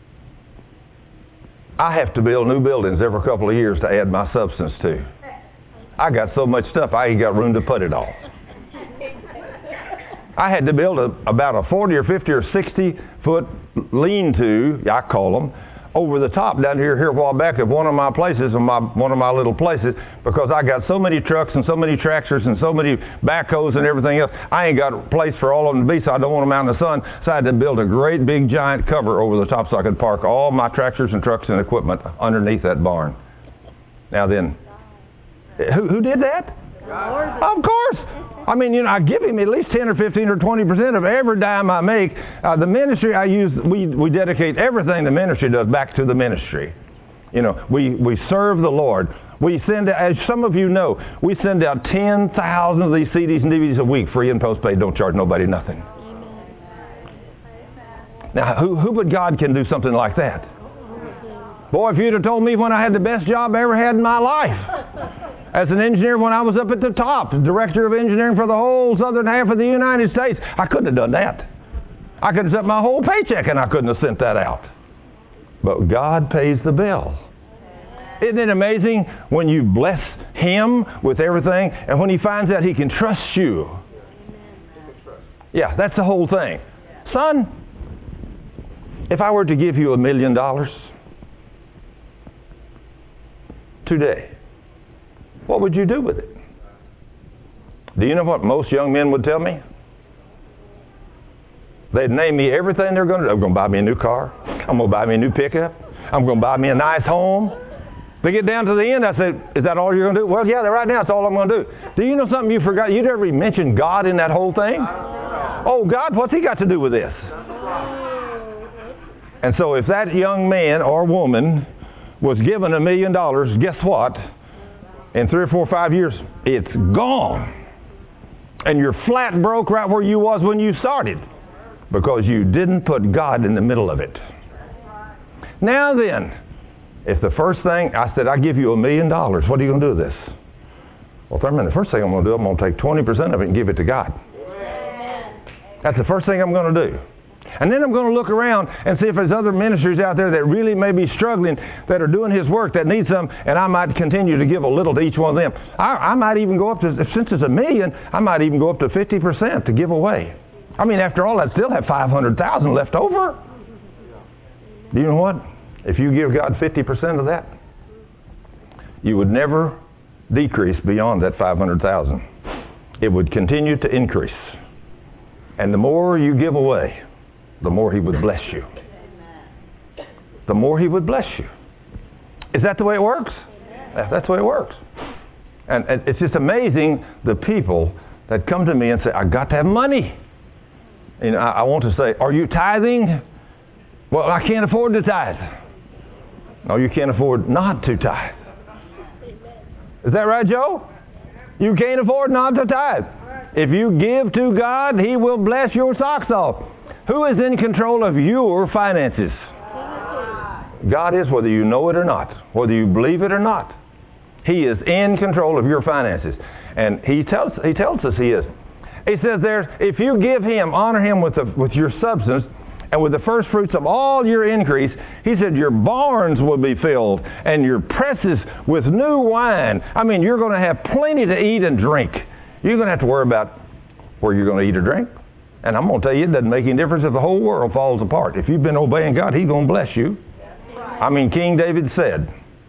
I have to build new buildings every couple of years to add my substance to. I got so much stuff, I ain't got room to put it all. I had to build about a 40 or 50 or 60 foot lean-to, I call them, over the top down here a while back of one of my places, one of my little places, because I got so many trucks and so many tractors and so many backhoes and everything else. I ain't got a place for all of them to be, so I don't want them out in the sun. So I had to build a great big giant cover over the top so I could park all my tractors and trucks and equipment underneath that barn. Now then, who did that? Of course. I mean, I give him at least 10 or 15 or 20% of every dime I make. The ministry I use, we dedicate everything the ministry does back to the ministry. We serve the Lord. We send, as some of you know, we send out 10,000 of these CDs and DVDs a week, free and postpaid. Don't charge nobody nothing. Now, who but God can do something like that? Boy, if you'd have told me when I had the best job I ever had in my life, as an engineer when I was up at the top, director of engineering for the whole southern half of the United States, I couldn't have done that. I could have sent my whole paycheck and I couldn't have sent that out. But God pays the bill. Isn't it amazing when you bless Him with everything and when He finds out He can trust you? Yeah, that's the whole thing. Son, if I were to give you $1 million today, what would you do with it? Do you know what most young men would tell me? They'd name me everything they're going to do. I'm going to buy me a new car. I'm going to buy me a new pickup. I'm going to buy me a nice home. They get down to the end, I say, is that all you're going to do? Well, yeah, right now, that's all I'm going to do. Do you know something you forgot? You never even mentioned God in that whole thing? Oh, God, what's He got to do with this? And so if that young man or woman was given $1 million, guess what? In 3 or 4 or 5 years, it's gone. And you're flat broke right where you was when you started because you didn't put God in the middle of it. Now then, if the first thing, I said, I give you $1 million, what are you going to do with this? Well, Thurman, the first thing I'm going to do, I'm going to take 20% of it and give it to God. That's the first thing I'm going to do. And then I'm going to look around and see if there's other ministries out there that really may be struggling, that are doing His work, that need some, and I might continue to give a little to each one of them. I might even go up to, since it's $1 million, I might even go up to 50% to give away. I mean, after all, I'd still have $500,000 left over. Do you know what? If you give God 50% of that, you would never decrease beyond that $500,000. It would continue to increase. And the more you give away, the more He would bless you. The more He would bless you. Is that the way it works? That's the way it works. And it's just amazing the people that come to me and say, I got to have money. And I want to say, are you tithing? Well, I can't afford to tithe. No, you can't afford not to tithe. Is that right, Joe? You can't afford not to tithe. If you give to God, He will bless your socks off. Who is in control of your finances? God is, whether you know it or not, whether you believe it or not. He is in control of your finances. And He tells us He is. He says there, if you give Him, honor Him with your substance and with the first fruits of all your increase, He said your barns will be filled and your presses with new wine. I mean, you're going to have plenty to eat and drink. You're going to have to worry about where you're going to eat or drink. And I'm going to tell you, it doesn't make any difference if the whole world falls apart. If you've been obeying God, He's going to bless you. I mean, King David said,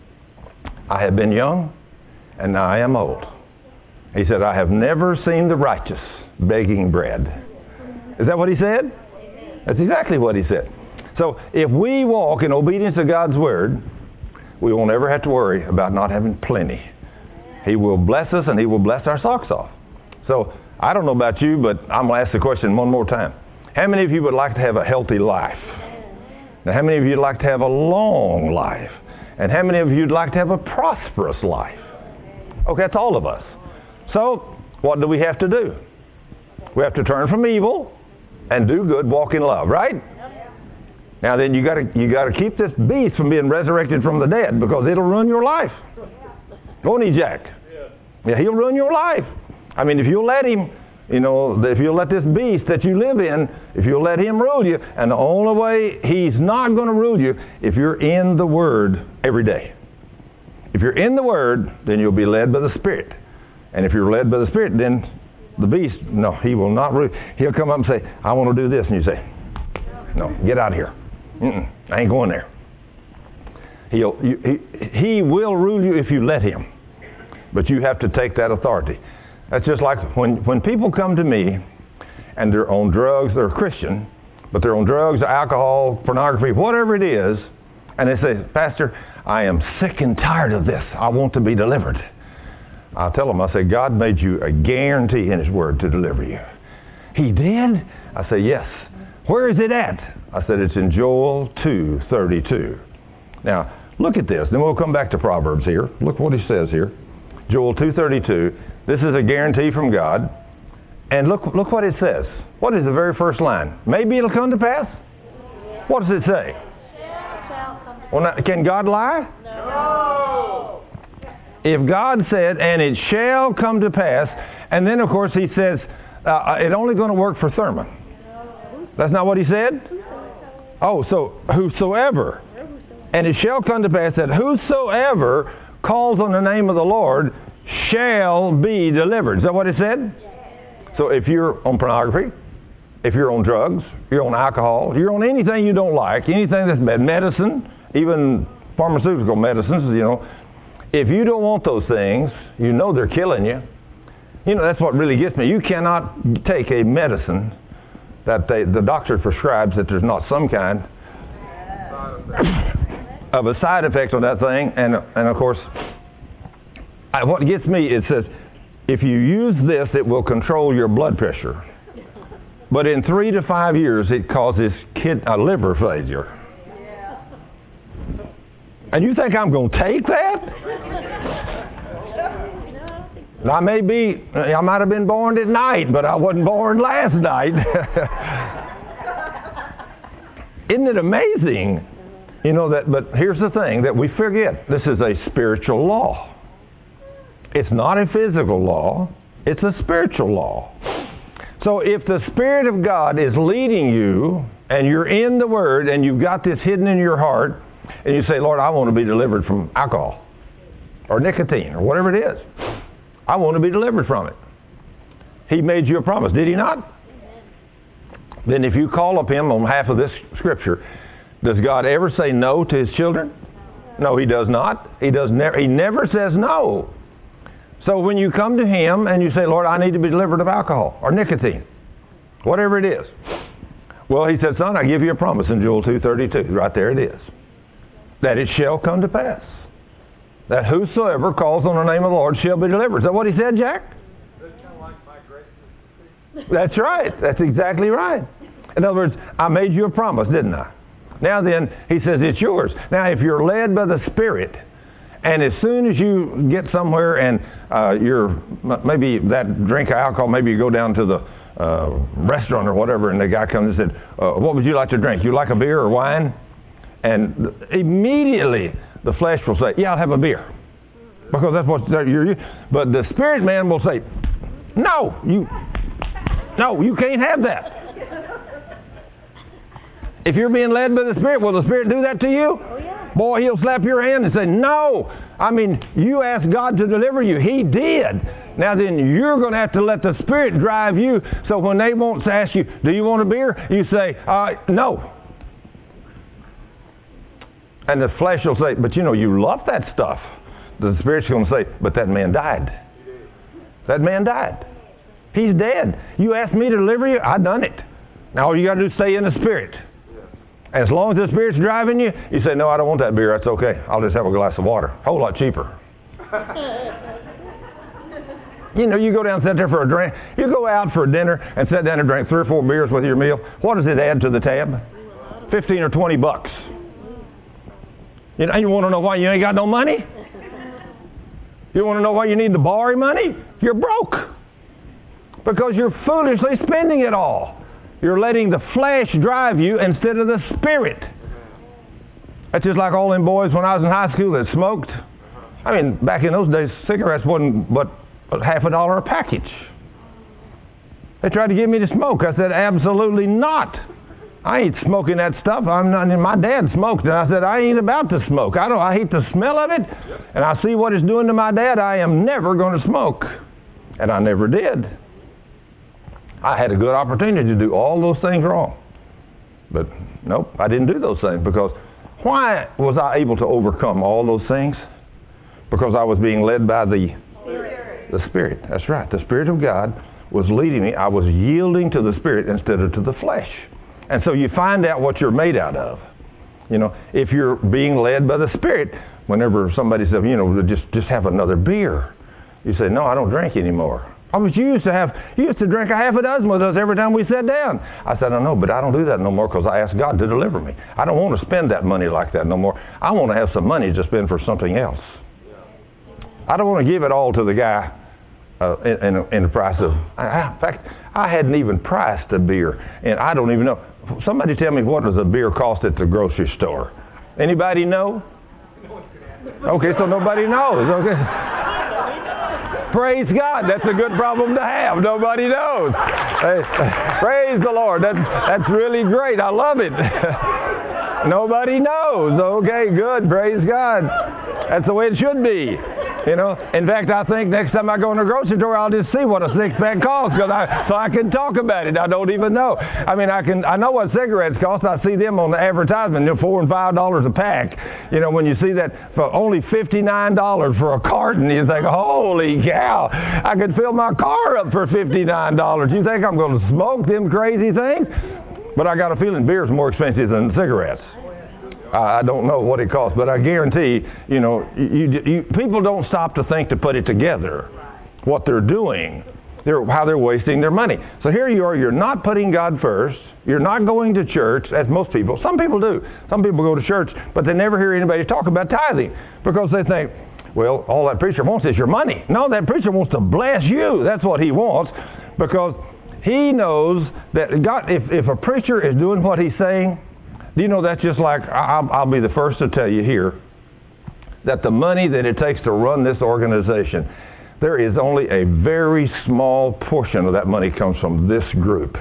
I have been young, and now I am old. He said, I have never seen the righteous begging bread. Is that what he said? That's exactly what he said. So if we walk in obedience to God's Word, we won't ever have to worry about not having plenty. He will bless us, and He will bless our socks off. So I don't know about you, but I'm going to ask the question one more time. How many of you would like to have a healthy life? Now, how many of you would like to have a long life? And how many of you would like to have a prosperous life? Okay, that's all of us. So, what do we have to do? We have to turn from evil and do good, walk in love, right? Now then, you got to keep this beast from being resurrected from the dead, because it'll ruin your life. Won't he, Jack? Yeah, he'll ruin your life. I mean, if you'll let him, if you'll let this beast that you live in, if you'll let him rule you, and the only way he's not going to rule you, if you're in the Word every day. If you're in the Word, then you'll be led by the Spirit. And if you're led by the Spirit, then the beast, no, he will not rule. He'll come up and say, I want to do this. And you say, no, get out of here. I ain't going there. He will rule you if you let him. But you have to take that authority. That's just like when people come to me and they're on drugs, they're Christian, but they're on drugs, alcohol, pornography, whatever it is, and they say, Pastor, I am sick and tired of this. I want to be delivered. I tell them, I say, God made you a guarantee in his word to deliver you. He did? I say, yes. Where is it at? I said, it's in Joel 2:32. Now, look at this. Then we'll come back to Proverbs here. Look what he says here. Joel 2:32. This is a guarantee from God. And look what it says. What is the very first line? Maybe it'll come to pass? What does it say? Well, now, can God lie?
No.
If God said, and it shall come to pass, and then, of course, he says, it's only going to work for Thurman. That's not what he said? Oh, so whosoever. And it shall come to pass that whosoever calls on the name of the Lord shall be delivered. Is that what it said? So if you're on pornography, if you're on drugs, you're on alcohol, you're on anything you don't like, anything that's bad, medicine, even pharmaceutical medicines, if you don't want those things, you know they're killing you. That's what really gets me. You cannot take a medicine that the doctor prescribes that there's not some kind of a side effect on that thing. And of course, what gets me, it says, if you use this, it will control your blood pressure. But in 3 to 5 years, it causes liver failure. And you think I'm going to take that? I might have been born at night, but I wasn't born last night. Isn't it amazing? But here's the thing that we forget. This is a spiritual law. It's not a physical law. It's a spiritual law. So if the Spirit of God is leading you and you're in the Word and you've got this hidden in your heart and you say, Lord, I want to be delivered from alcohol or nicotine or whatever it is. I want to be delivered from it. He made you a promise, did he not? Then if you call up him on behalf of this scripture, does God ever say no to his children? No, he does not. He never says no. So when you come to him and you say, Lord, I need to be delivered of alcohol or nicotine, whatever it is. Well, he said, son, I give you a promise in Joel 2:32. Right there it is. That it shall come to pass. That whosoever calls on the name of the Lord shall be delivered. Is that what he said, Jack?
That's kind of like my grace.
That's right. That's exactly right. In other words, I made you a promise, didn't I? Now then, he says it's yours. Now, if you're led by the Spirit, and as soon as you get somewhere and maybe that drink of alcohol, maybe you go down to the restaurant or whatever, and the guy comes and said, what would you like to drink? You like a beer or wine? And immediately the flesh will say, yeah, I'll have a beer. Because that's what you're. But the spirit man will say, no, you can't have that. If you're being led by the Spirit, will the Spirit do that to you?
Oh, yeah.
Boy, he'll slap your hand and say, no. I mean, you asked God to deliver you. He did. Now then, you're going to have to let the Spirit drive you. So when they won't ask you, do you want a beer? You say, no. And the flesh will say, but you love that stuff. The Spirit's going to say, but that man died. That man died. He's dead. You asked me to deliver you, I done it. Now all you got to do is stay in the Spirit. And as long as the Spirit's driving you, you say, no, I don't want that beer. That's okay. I'll just have a glass of water. A whole lot cheaper. You go down and sit there for a drink. You go out for a dinner and sit down and drink 3 or 4 beers with your meal. What does it add to the tab? 15 or 20 bucks. You want to know why you ain't got no money? You want to know why you need to borrow money? You're broke. Because you're foolishly spending it all. You're letting the flesh drive you instead of the Spirit. That's just like all them boys when I was in high school that smoked. I mean, back in those days, cigarettes wasn't but $50 a package. They tried to get me to smoke. I said, absolutely not. I ain't smoking that stuff. I'm not. My dad smoked, and I said, I ain't about to smoke. I hate the smell of it, and I see what it's doing to my dad. I am never going to smoke. And I never did. I had a good opportunity to do all those things wrong. But nope, I didn't do those things because Why was I able to overcome all those things? Because I was being led by the Spirit. That's right. The Spirit of God was leading me. I was yielding to the Spirit instead of to the flesh. And so you find out what you're made out of. You know, if you're being led by the Spirit, whenever somebody says, you know, just have another beer, you say, no, I don't drink anymore. I was used to drink a half a dozen with us every time we sat down. I said, I know, but I don't do that no more because I asked God to deliver me. I don't want to spend that money like that no more. I want to have some money to spend for something else. I don't want to give it all to the guy in the price of, in fact, I hadn't even priced a beer, and I don't even know. Somebody tell me, what does a beer cost at the grocery store? Anybody know? Okay, so nobody knows. Okay. Praise God. That's a good problem to have. Nobody knows. Hey, praise the Lord. That's really great. I love it. Nobody knows. Okay, good. Praise God. That's the way it should be. You know, in fact, I think next time I go in the grocery store, I'll just see what a six-pack costs, so I can talk about it. I don't even know. I mean, I know what cigarettes cost. I see them on the advertisement, $4 and $5 a pack. You know, when you see that for only $59 for a carton, you think, holy cow, I could fill my car up for $59. You think I'm going to smoke them crazy things? But I got a feeling beer's more expensive than cigarettes. I don't know what it costs, but I guarantee, you know, people don't stop to think to put it together, what they're doing, how they're wasting their money. So here you are, you're not putting God first, you're not going to church, as most people. Some people do. Some people go to church, but they never hear anybody talk about tithing because they think, well, all that preacher wants is your money. No, that preacher wants to bless you. That's what he wants, because he knows that God, if a preacher is doing what he's saying, do you know that's just like, I'll be the first to tell you here, that the money that it takes to run this organization, there is only a very small portion of that money comes from this group.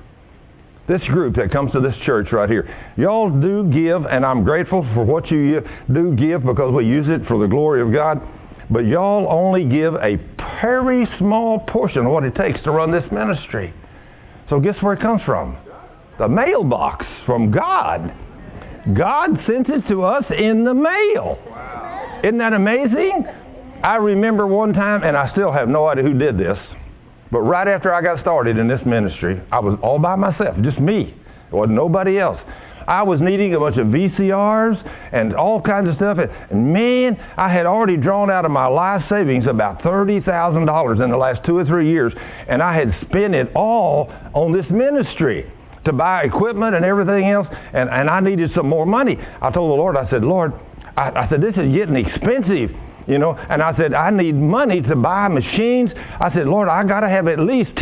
This group that comes to this church right here. Y'all do give, and I'm grateful for what you do give because we use it for the glory of God, but y'all only give a very small portion of what it takes to run this ministry. So guess where it comes from? The mailbox from God. God sent it to us in the mail. Wow. Isn't that amazing? I remember one time, and I still have no idea who did this, but right after I got started in this ministry, I was all by myself, just me. There wasn't nobody else. I was needing a bunch of VCRs and all kinds of stuff, and man, I had already drawn out of my life savings about $30,000 in the last 2 or 3 years, and I had spent it all on this ministry to buy equipment and everything else, and I needed some more money. I told the Lord, I said, Lord, I said, this is getting expensive, you know, and I said, I need money to buy machines. I said, Lord, I got to have at least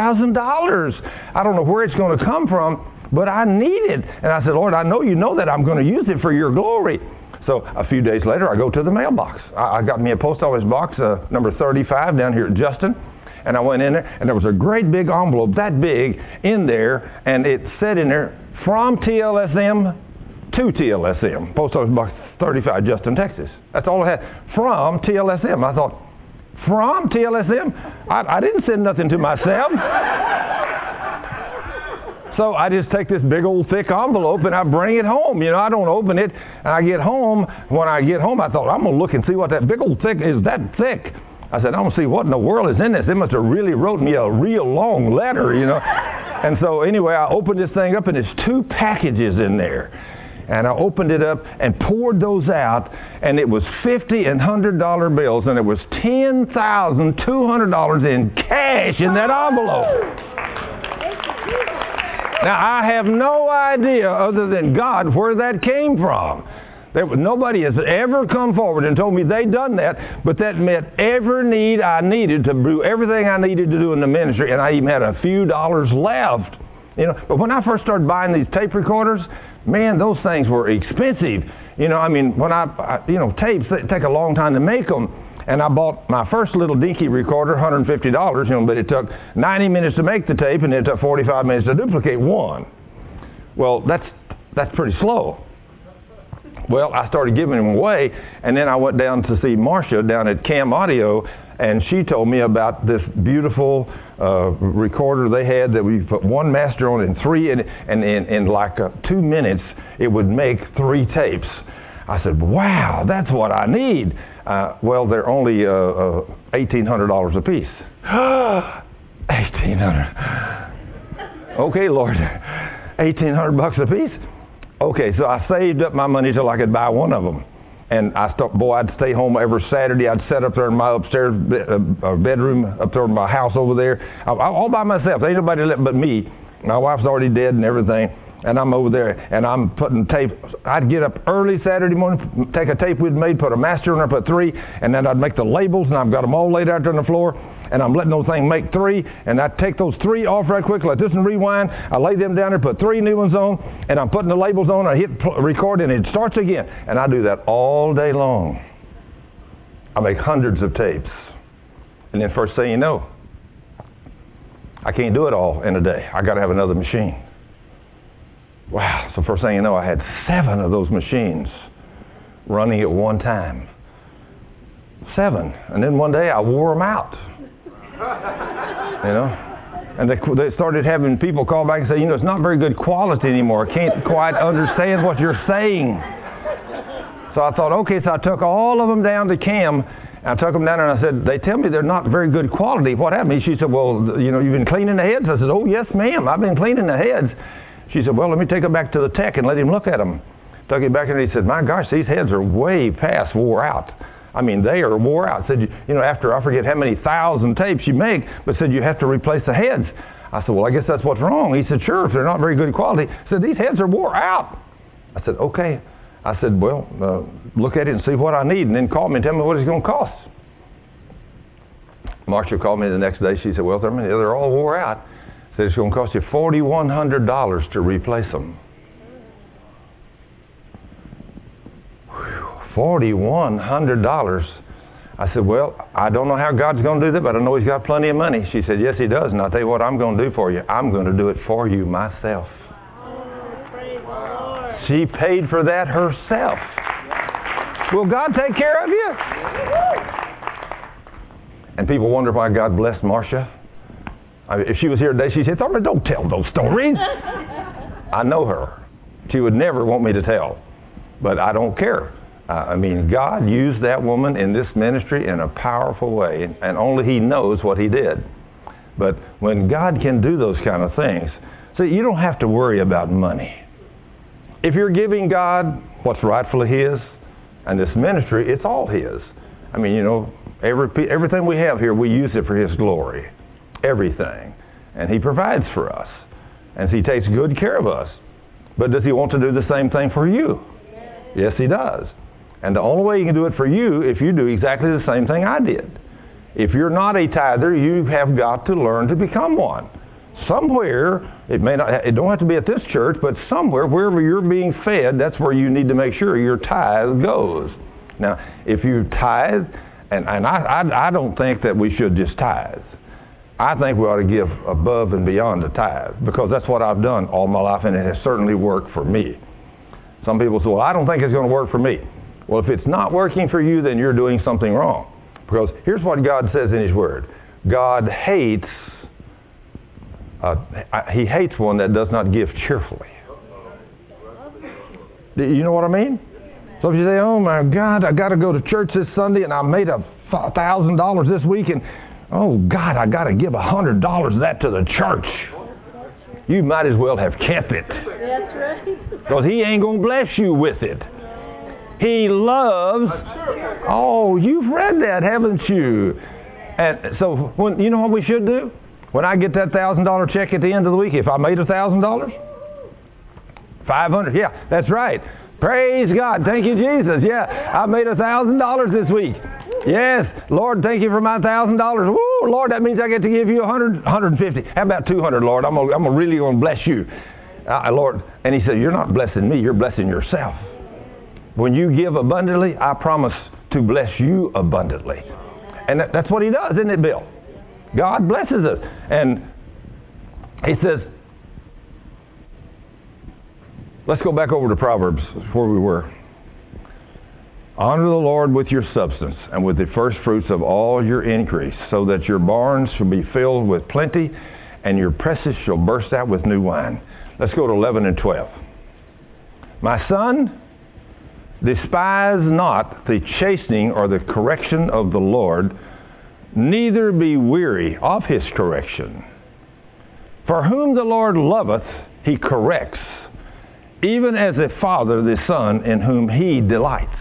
$10,000. I don't know where it's going to come from, but I need it. And I said, Lord, I know you know that I'm going to use it for your glory. So a few days later, I go to the mailbox. I got me a post office box, number 35 down here at Justin. And I went in there, and there was a great big envelope, that big, in there, and it said in there, from TLSM to TLSM, Post Office Box 35, Justin, Texas. That's all I had, from TLSM. I thought, from TLSM? I didn't send nothing to myself. So I just take this big old thick envelope and I bring it home. You know, I don't open it, and I get home. When I get home, I thought, I'm going to look and see what that big old thick is, that thick. I said, I'm going to see what in the world is in this. They must have really wrote me a real long letter, you know. And so anyway, I opened this thing up, and there's 2 packages in there. And I opened it up and poured those out, and it was $50 and $100 bills, and it was $10,200 in cash in that envelope. Now, I have no idea, other than God, where that came from. Nobody has ever come forward and told me they'd done that, but that met every need I needed to do everything I needed to do in the ministry, and I even had a few dollars left. You know, but when I first started buying these tape recorders, man, those things were expensive. You know, I mean, when tapes take a long time to make them, and I bought my first little dinky recorder, $150, you know, but it took 90 minutes to make the tape, and it took 45 minutes to duplicate one. Well, that's pretty slow. Well, I started giving them away, and then I went down to see Marcia down at Cam Audio, and she told me about this beautiful recorder they had that we put one master on and three, and in like 2 minutes it would make 3 tapes. I said, wow, that's what I need. Well, they're only $1,800 a piece. $1,800. Okay, Lord, $1,800 a piece. Okay, so I saved up my money till I could buy one of them. And I'd stay home every Saturday. I'd set up there in my upstairs bedroom up there in my house over there, all by myself. Ain't nobody but me. My wife's already dead and everything. And I'm over there, and I'm putting tape. I'd get up early Saturday morning, take a tape we'd made, put a master on there, put 3, and then I'd make the labels, and I've got them all laid out there on the floor, and I'm letting those things make 3, and I'd take those 3 off right quick, let this one rewind. I lay them down there, put 3 new ones on, and I'm putting the labels on, I hit record, and it starts again. And I do that all day long. I make hundreds of tapes. And then first thing you know, I can't do it all in a day. I got to have another machine. Wow, so first thing you know, I had 7 of those machines running at one time. 7. And then one day I wore them out. You know? And they started having people call back and say, it's not very good quality anymore. I can't quite understand what you're saying. So I thought, okay, so I took all of them down to Cam. I took them down there and I said, they tell me they're not very good quality. What happened? She said, well, you've been cleaning the heads? I said, oh, yes, ma'am. I've been cleaning the heads. She said, well, let me take it back to the tech and let him look at them. Took it back and he said, my gosh, these heads are way past wore out. I mean, they are wore out. Said, after I forget how many thousand tapes you make, but said you have to replace the heads. I said, well, I guess that's what's wrong. He said, sure, if they're not very good quality. He said, these heads are wore out. I said, okay. I said, well, look at it and see what I need, and then call me and tell me what it's going to cost. Marcia called me the next day. She said, well, Thurman, they're all wore out. Said it's going to cost you $4,100 to replace them. $4,100. I said, well, I don't know how God's going to do that, but I know He's got plenty of money. She said, yes, He does. And I'll tell you what I'm going to do for you. I'm going to do it for you myself. She paid for that herself. Will God take care of you? And people wonder why God blessed Marcia. If she was here today, she'd say, Thurman, don't tell those stories. I know her. She would never want me to tell. But I don't care. God used that woman in this ministry in a powerful way, and only He knows what He did. But when God can do those kind of things, see, you don't have to worry about money. If you're giving God what's rightfully His, and this ministry, it's all His. Everything we have here, we use it for His glory. Everything. And He provides for us. And He takes good care of us. But does He want to do the same thing for you? Yes, He does. And the only way He can do it for you if you do exactly the same thing I did. If you're not a tither, you have got to learn to become one. Somewhere, it don't have to be at this church, but somewhere, wherever you're being fed, that's where you need to make sure your tithe goes. Now, if you tithe, and I don't think that we should just tithe. I think we ought to give above and beyond the tithe, because that's what I've done all my life, and it has certainly worked for me. Some people say, well, I don't think it's going to work for me. Well, if it's not working for you, then you're doing something wrong. Because here's what God says in His Word. God hates, He hates one that does not give cheerfully. You know what I mean? So if you say, oh my God, I got to go to church this Sunday and I made $1,000 this week, and oh God, I got to give $100 of that to the church. You might as well have kept it.
That's right.
Because He ain't going to bless you with it. He loves. Oh, you've read that, haven't you? And so, you know what we should do? When I get that $1,000 check at the end of the week, if I made $1,000, $500. Yeah, that's right. Praise God. Thank you, Jesus. Yeah, I made $1,000 this week. Yes, Lord, thank you for my $1,000. Woo, Lord, that means I get to give you 150. How about 200, Lord? I'm really going to bless you, Lord. And He said, you're not blessing me. You're blessing yourself. When you give abundantly, I promise to bless you abundantly. And that's what He does, isn't it, Bill? God blesses us. And He says, let's go back over to Proverbs, where we were. Honor the Lord with your substance and with the first fruits of all your increase, so that your barns shall be filled with plenty and your presses shall burst out with new wine. Let's go to 11 and 12. My son, despise not the chastening or the correction of the Lord, neither be weary of his correction. For whom the Lord loveth, he corrects, even as a father the son in whom he delights.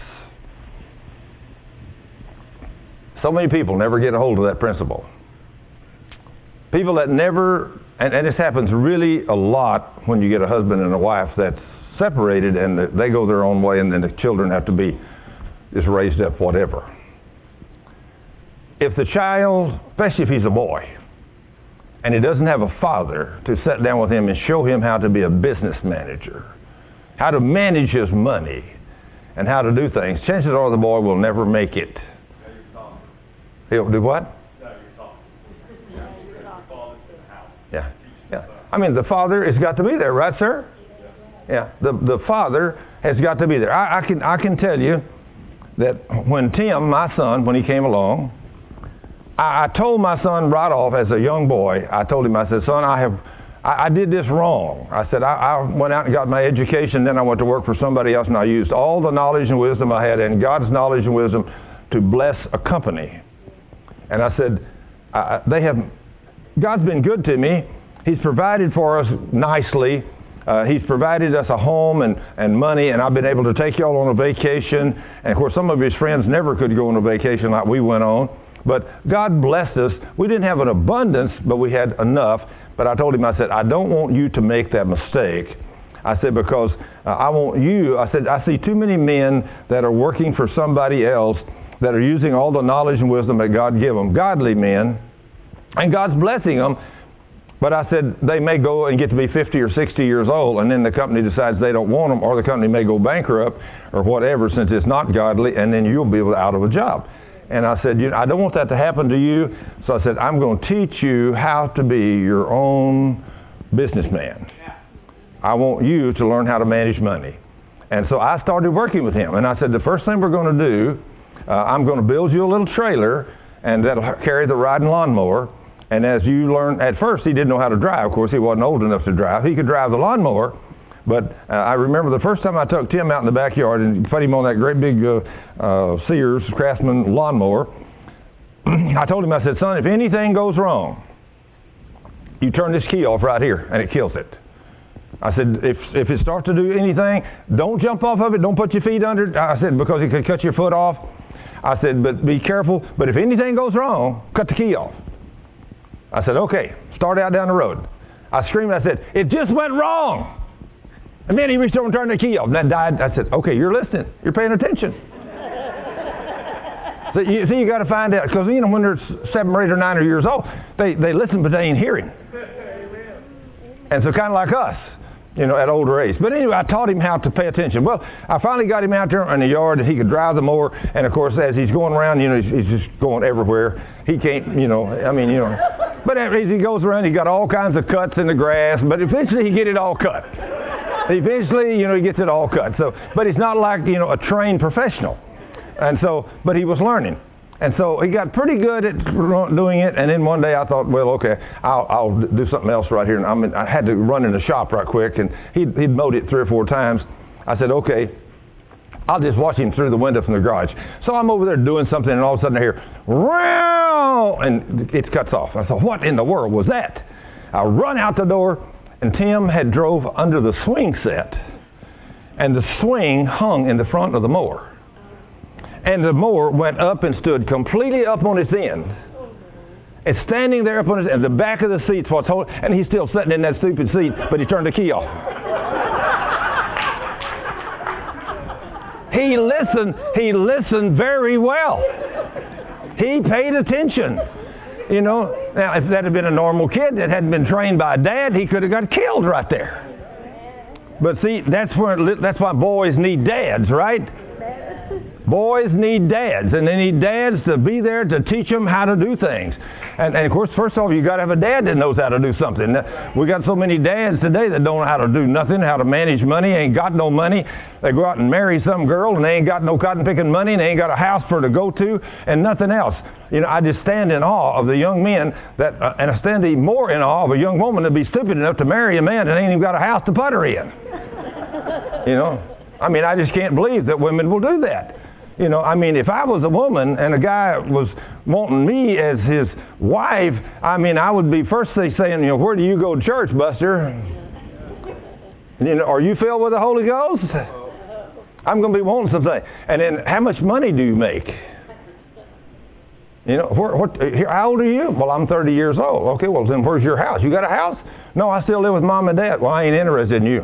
So many people never get a hold of that principle. People that never, and this happens really a lot when you get a husband and a wife that's separated and they go their own way, and then the children have to be just raised up whatever. If the child, especially if he's a boy, and he doesn't have a father to sit down with him and show him how to be a business manager, how to manage his money, and how to do things, chances are the boy will never make it. He'll do what? Yeah. Yeah. I mean, the father has got to be there, right, sir? Yeah. The father has got to be there. I can tell you that when Tim, my son, when he came along, I told my son right off as a young boy, I told him, I said, son, I did this wrong. I said, I went out and got my education, then I went to work for somebody else, and I used all the knowledge and wisdom I had and God's knowledge and wisdom to bless a company. And I said, God's been good to me. He's provided for us nicely. He's provided us a home and money, and I've been able to take y'all on a vacation. And of course, some of his friends never could go on a vacation like we went on. But God blessed us. We didn't have an abundance, but we had enough. But I told him, I said, I don't want you to make that mistake. I said, because I want you, I said, I see too many men that are working for somebody else that are using all the knowledge and wisdom that God give them, godly men, and God's blessing them. But I said, they may go and get to be 50 or 60 years old, and then the company decides they don't want them, or the company may go bankrupt or whatever, since it's not godly, and then you'll be out of a job. And I said, I don't want that to happen to you. So I said, I'm going to teach you how to be your own businessman. I want you to learn how to manage money. And so I started working with him. And I said, the first thing we're going to do, I'm going to build you a little trailer, and that'll carry the riding lawnmower. And as you learn, at first he didn't know how to drive. Of course, he wasn't old enough to drive. He could drive the lawnmower. But I remember the first time I took Tim out in the backyard and put him on that great big Sears Craftsman lawnmower, I told him, I said, son, if anything goes wrong, you turn this key off right here and it kills it. I said, if it starts to do anything, don't jump off of it, don't put your feet under it. I said, because it could cut your foot off. I said, but be careful. But if anything goes wrong, cut the key off. I said, okay, start out down the road. I screamed, I said, it just went wrong. And then he reached over and turned the key off, and that died. I said, okay, you're listening. You're paying attention. So you got to find out, because when they're 7 or 8 or 9 years old, they listen, but they ain't hearing. And so kind of like us, at older age. But anyway, I taught him how to pay attention. Well, I finally got him out there in the yard that he could drive the mower. And of course, as he's going around, he's just going everywhere. He can't, But as he goes around, he got all kinds of cuts in the grass. But eventually, he get it all cut. Eventually, he gets it all cut. So, but he's not like, a trained professional. And so, but he was learning. And so he got pretty good at doing it. And then one day I thought, well, okay, I'll do something else right here. And I had to run in the shop right quick. And he'd mowed it 3 or 4 times. I said, okay, I'll just watch him through the window from the garage. So I'm over there doing something, and all of a sudden I hear, "Row!" and it cuts off. I thought, what in the world was that? I run out the door, and Tim had drove under the swing set, and the swing hung in the front of the mower. And the mower went up and stood completely up on its end. It's standing there up on its end. The back of the seat's what's holding, and he's still sitting in that stupid seat, but he turned the key off. He listened very well. He paid attention. Now if that had been a normal kid that hadn't been trained by dad, he could have got killed right there. But see, that's why boys need dads, right? Boys need dads, and they need dads to be there to teach them how to do things. And of course, first of all, you got to have a dad that knows how to do something. We got so many dads today that don't know how to do nothing, how to manage money, ain't got no money. They go out and marry some girl, and they ain't got no cotton picking money, and they ain't got a house for her to go to, and nothing else. You know, I just stand in awe of the young men that, and I stand even more in awe of a young woman that be stupid enough to marry a man that ain't even got a house to put her in. You know, I mean, I just can't believe that women will do that. You know, I mean, if I was a woman and a guy was wanting me as his wife, I mean, I would be first saying, you know, where do you go to church, Buster? You know, are you filled with the Holy Ghost? I'm going to be wanting something. And then, how much money do you make? You know, how old are you? Well, I'm 30 years old. Okay, well, then where's your house? You got a house? No, I still live with mom and dad. Well, I ain't interested in you.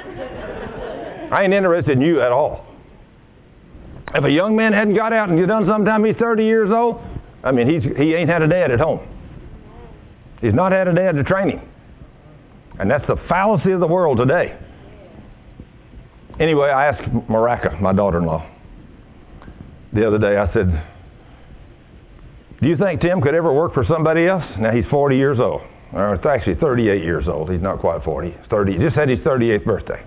I ain't interested in you at all. If a young man hadn't got out and done sometime he's 30 years old, I mean, he ain't had a dad at home. He's not had a dad to train him. And that's the fallacy of the world today. Anyway, I asked Maraca, my daughter-in-law, the other day, I said, do you think Tim could ever work for somebody else? Now, he's 40 years old. Or it's actually 38 years old. He's not quite 40. He's 30. He just had his 38th birthday.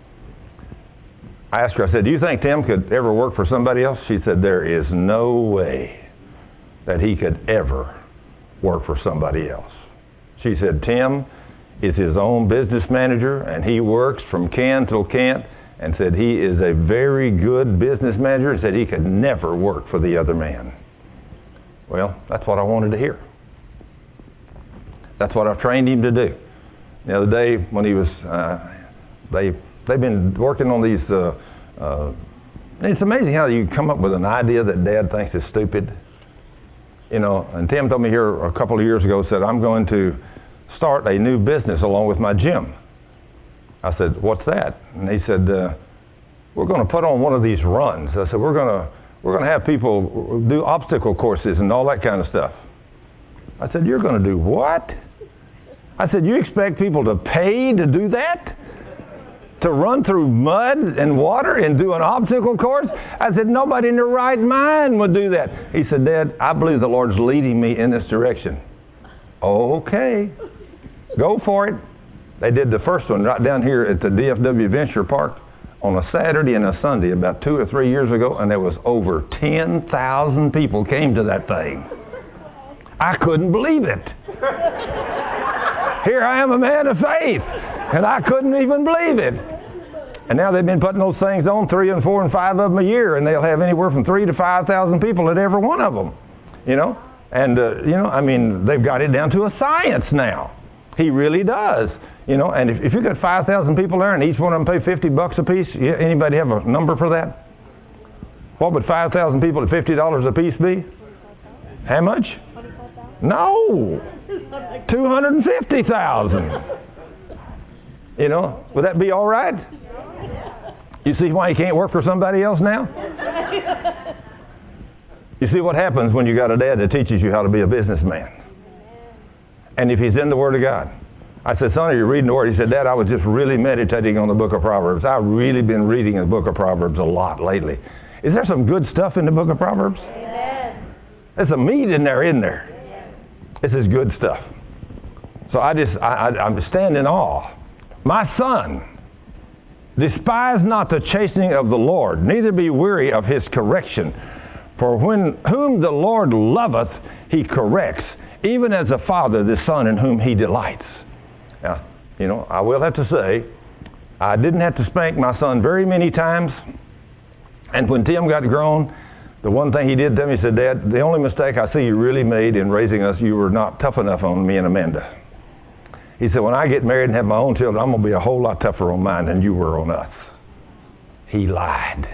I asked her, I said, do you think Tim could ever work for somebody else? She said, there is no way that he could ever work for somebody else. She said, Tim is his own business manager, and he works from can till can't, and said he is a very good business manager, and said he could never work for the other man. Well, that's what I wanted to hear. That's what I've trained him to do. The other day when he was, they've been working on these, it's amazing how you come up with an idea that Dad thinks is stupid. You know, and Tim told me here a couple of years ago, said, I'm going to start a new business along with my gym. I said, what's that? And he said, we're going to put on one of these runs. I said, we're going to have people do obstacle courses and all that kind of stuff. I said, you're going to do what? I said, you expect people to pay to do that? To run through mud and water and do an obstacle course? I said, nobody in their right mind would do that. He said, Dad, I believe the Lord's leading me in this direction. Okay, go for it. They did the first one right down here at the DFW Venture Park on a Saturday and a Sunday about 2 or 3 years ago, and there was over 10,000 people came to that thing. I couldn't believe it. Here I am, a man of faith, and I couldn't even believe it. And now they've been putting those things on, 3 and 4 and 5 of them a year, and they'll have anywhere from 3,000 to 5,000 people at every one of them. You know, and you know, I mean, they've got it down to a science now. He really does. You know, and if you got 5,000 people there and each one of them pay $50 a piece, anybody have a number for that? What would 5,000 people at $50 a piece be? How much? No, 250,000. You know, would that be all right? You see why you can't work for somebody else now? You see what happens when you got a dad that teaches you how to be a businessman. And if he's in the Word of God. I said, son, are you reading the Word? He said, Dad, I was just really meditating on the book of Proverbs. I've really been reading the book of Proverbs a lot lately. Is there some good stuff in the book of Proverbs? Amen. There's some meat in there, isn't there? This is good stuff. So I'm standing in awe. My son, despise not the chastening of the Lord, neither be weary of his correction. For whom the Lord loveth, he corrects, even as a father the son in whom he delights. Now, you know, I will have to say, I didn't have to spank my son very many times. And when Tim got grown, the one thing he did tell me, he said, Dad, the only mistake I see you really made in raising us, you were not tough enough on me and Amanda. He said, when I get married and have my own children, I'm going to be a whole lot tougher on mine than you were on us. He lied.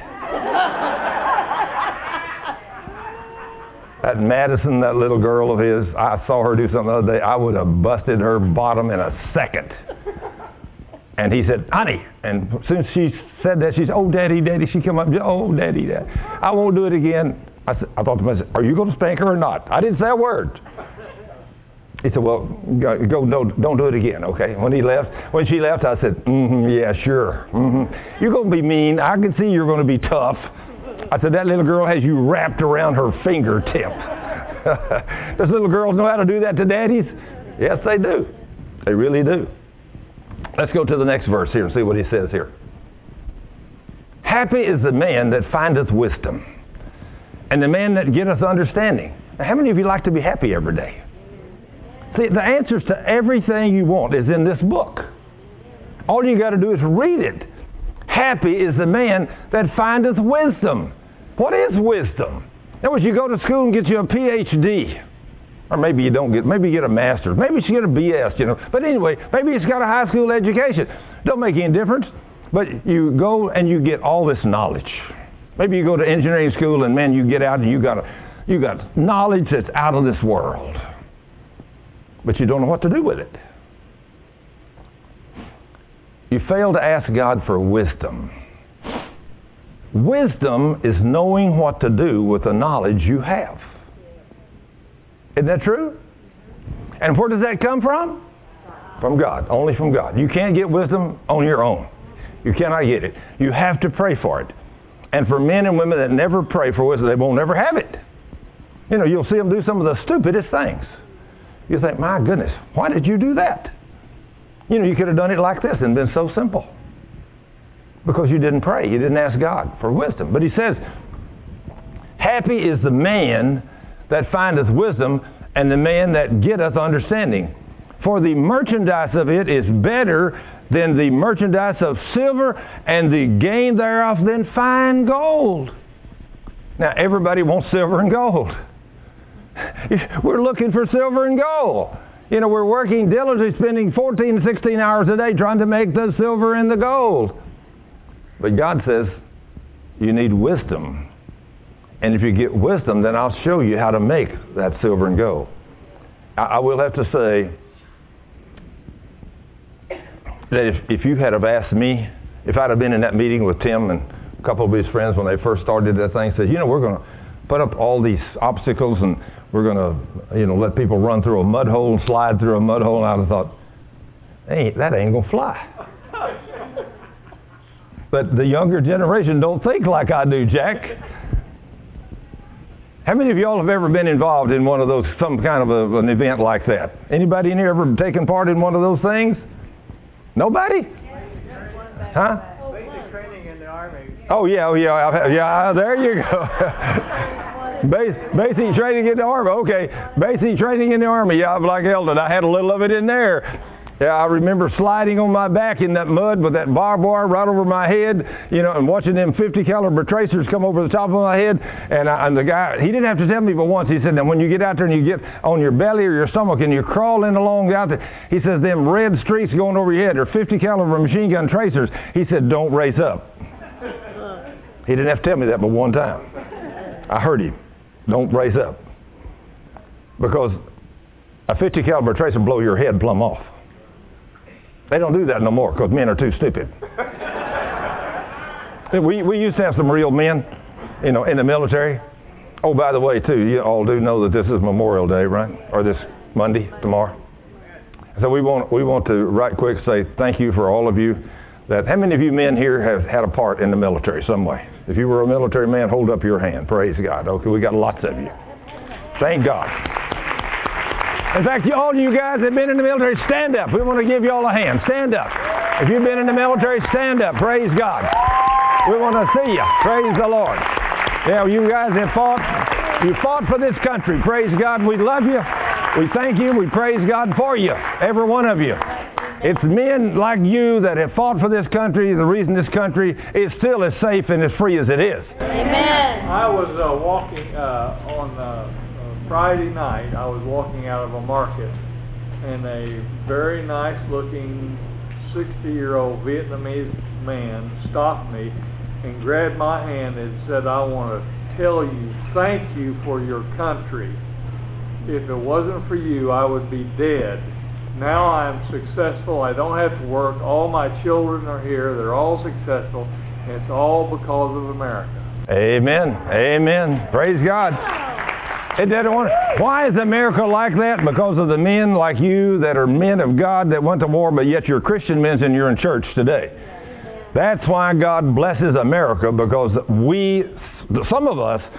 That Madison, that little girl of his, I saw her do something the other day. I would have busted her bottom in a second. And he said, honey. And as soon as she said that, she said, oh, Daddy, Daddy. She came up, oh, Daddy, Daddy. I won't do it again. I thought to myself, are you going to spank her or not? I didn't say a word. He said, well, go, don't do it again, okay? When she left, I said, yeah, sure. You're going to be mean. I can see you're going to be tough. I said, that little girl has you wrapped around her fingertip. Does little girls know how to do that to daddies? Yes, they do. They really do. Let's go to the next verse here and see what he says here. Happy is the man that findeth wisdom, and the man that getteth understanding. Now, how many of you like to be happy every day? See, the answers to everything you want is in this book. All you got to do is read it. Happy is the man that findeth wisdom. What is wisdom? In other words, you go to school and get you a PhD. Or maybe you don't maybe you get a master's. Maybe you should get a BS, you know. But anyway, maybe it's got a high school education. Don't make any difference. But you go and you get all this knowledge. Maybe you go to engineering school and man, you get out and you got knowledge that's out of this world. But you don't know what to do with it. You fail to ask God for wisdom. Wisdom is knowing what to do with the knowledge you have. Isn't that true? And where does that come from? From God. Only from God. You can't get wisdom on your own. You cannot get it. You have to pray for it. And for men and women that never pray for wisdom, they won't never have it. You know, you'll see them do some of the stupidest things. You think, my goodness, why did you do that? You know, you could have done it like this and been so simple. Because you didn't pray. You didn't ask God for wisdom. But he says, happy is the man that findeth wisdom, and the man that getteth understanding. For the merchandise of it is better than the merchandise of silver, and the gain thereof than fine gold. Now, everybody wants silver and gold. We're looking for silver and gold. You know, we're working diligently, spending 14 to 16 hours a day trying to make the silver and the gold. But God says, you need wisdom. And if you get wisdom, then I'll show you how to make that silver and gold. I will have to say that if you had have asked me, if I'd have been in that meeting with Tim and a couple of his friends when they first started that thing, said, you know, we're going to put up all these obstacles and we're going to, you know, let people run through a mud hole and slide through a mud hole. And I'd have thought, hey, that ain't going to fly. But the younger generation don't think like I do, Jack. How many of y'all have ever been involved in one of those, some kind of an event like that? Anybody in here ever taken part in one of those things? Nobody? Huh?
Basic training in the Army.
Oh, yeah, there you go. Basic training in the Army. Okay, basic training in the Army. Yeah, I'm like Eldon. I had a little of it in there. Yeah, I remember sliding on my back in that mud with that barbed wire right over my head, you know, and watching them 50 caliber tracers come over the top of my head. And the guy, he didn't have to tell me but once. He said, now when you get out there and you get on your belly or your stomach and you're crawling along out there, he says, them red streaks going over your head are 50 caliber machine gun tracers. He said, don't race up. He didn't have to tell me that but one time. I heard him. Don't race up. Because a 50 caliber tracer will blow your head plumb off. They don't do that no more because men are too stupid. We used to have some real men, you know, in the military. Oh, by the way, too, you all do know that this is Memorial Day, right? Or this Monday, tomorrow. So we want to right quick say thank you for all of you. How many of you men here have had a part in the military some way? If you were a military man, hold up your hand. Praise God. Okay, we got lots of you. Thank God. In fact, all you guys that have been in the military, stand up. We want to give you all a hand. Stand up. If you've been in the military, stand up. Praise God. We want to see you. Praise the Lord. Yeah, you guys have fought. You fought for this country. Praise God. We love you. We thank you. We praise God for you. Every one of you. It's men like you that have fought for this country. The reason this country is still as safe and as free as it is.
Amen.
I was walking on Friday night. I was walking out of a market, and a very nice-looking 60-year-old Vietnamese man stopped me and grabbed my hand and said, I want to tell you, thank you for your country. If it wasn't for you, I would be dead. Now I'm successful. I don't have to work. All my children are here. They're all successful. And it's all because of America.
Amen. Amen. Praise God. Why is America like that? Because of the men like you that are men of God that went to war, but yet you're Christian men and you're in church today. That's why God blesses America, because some of us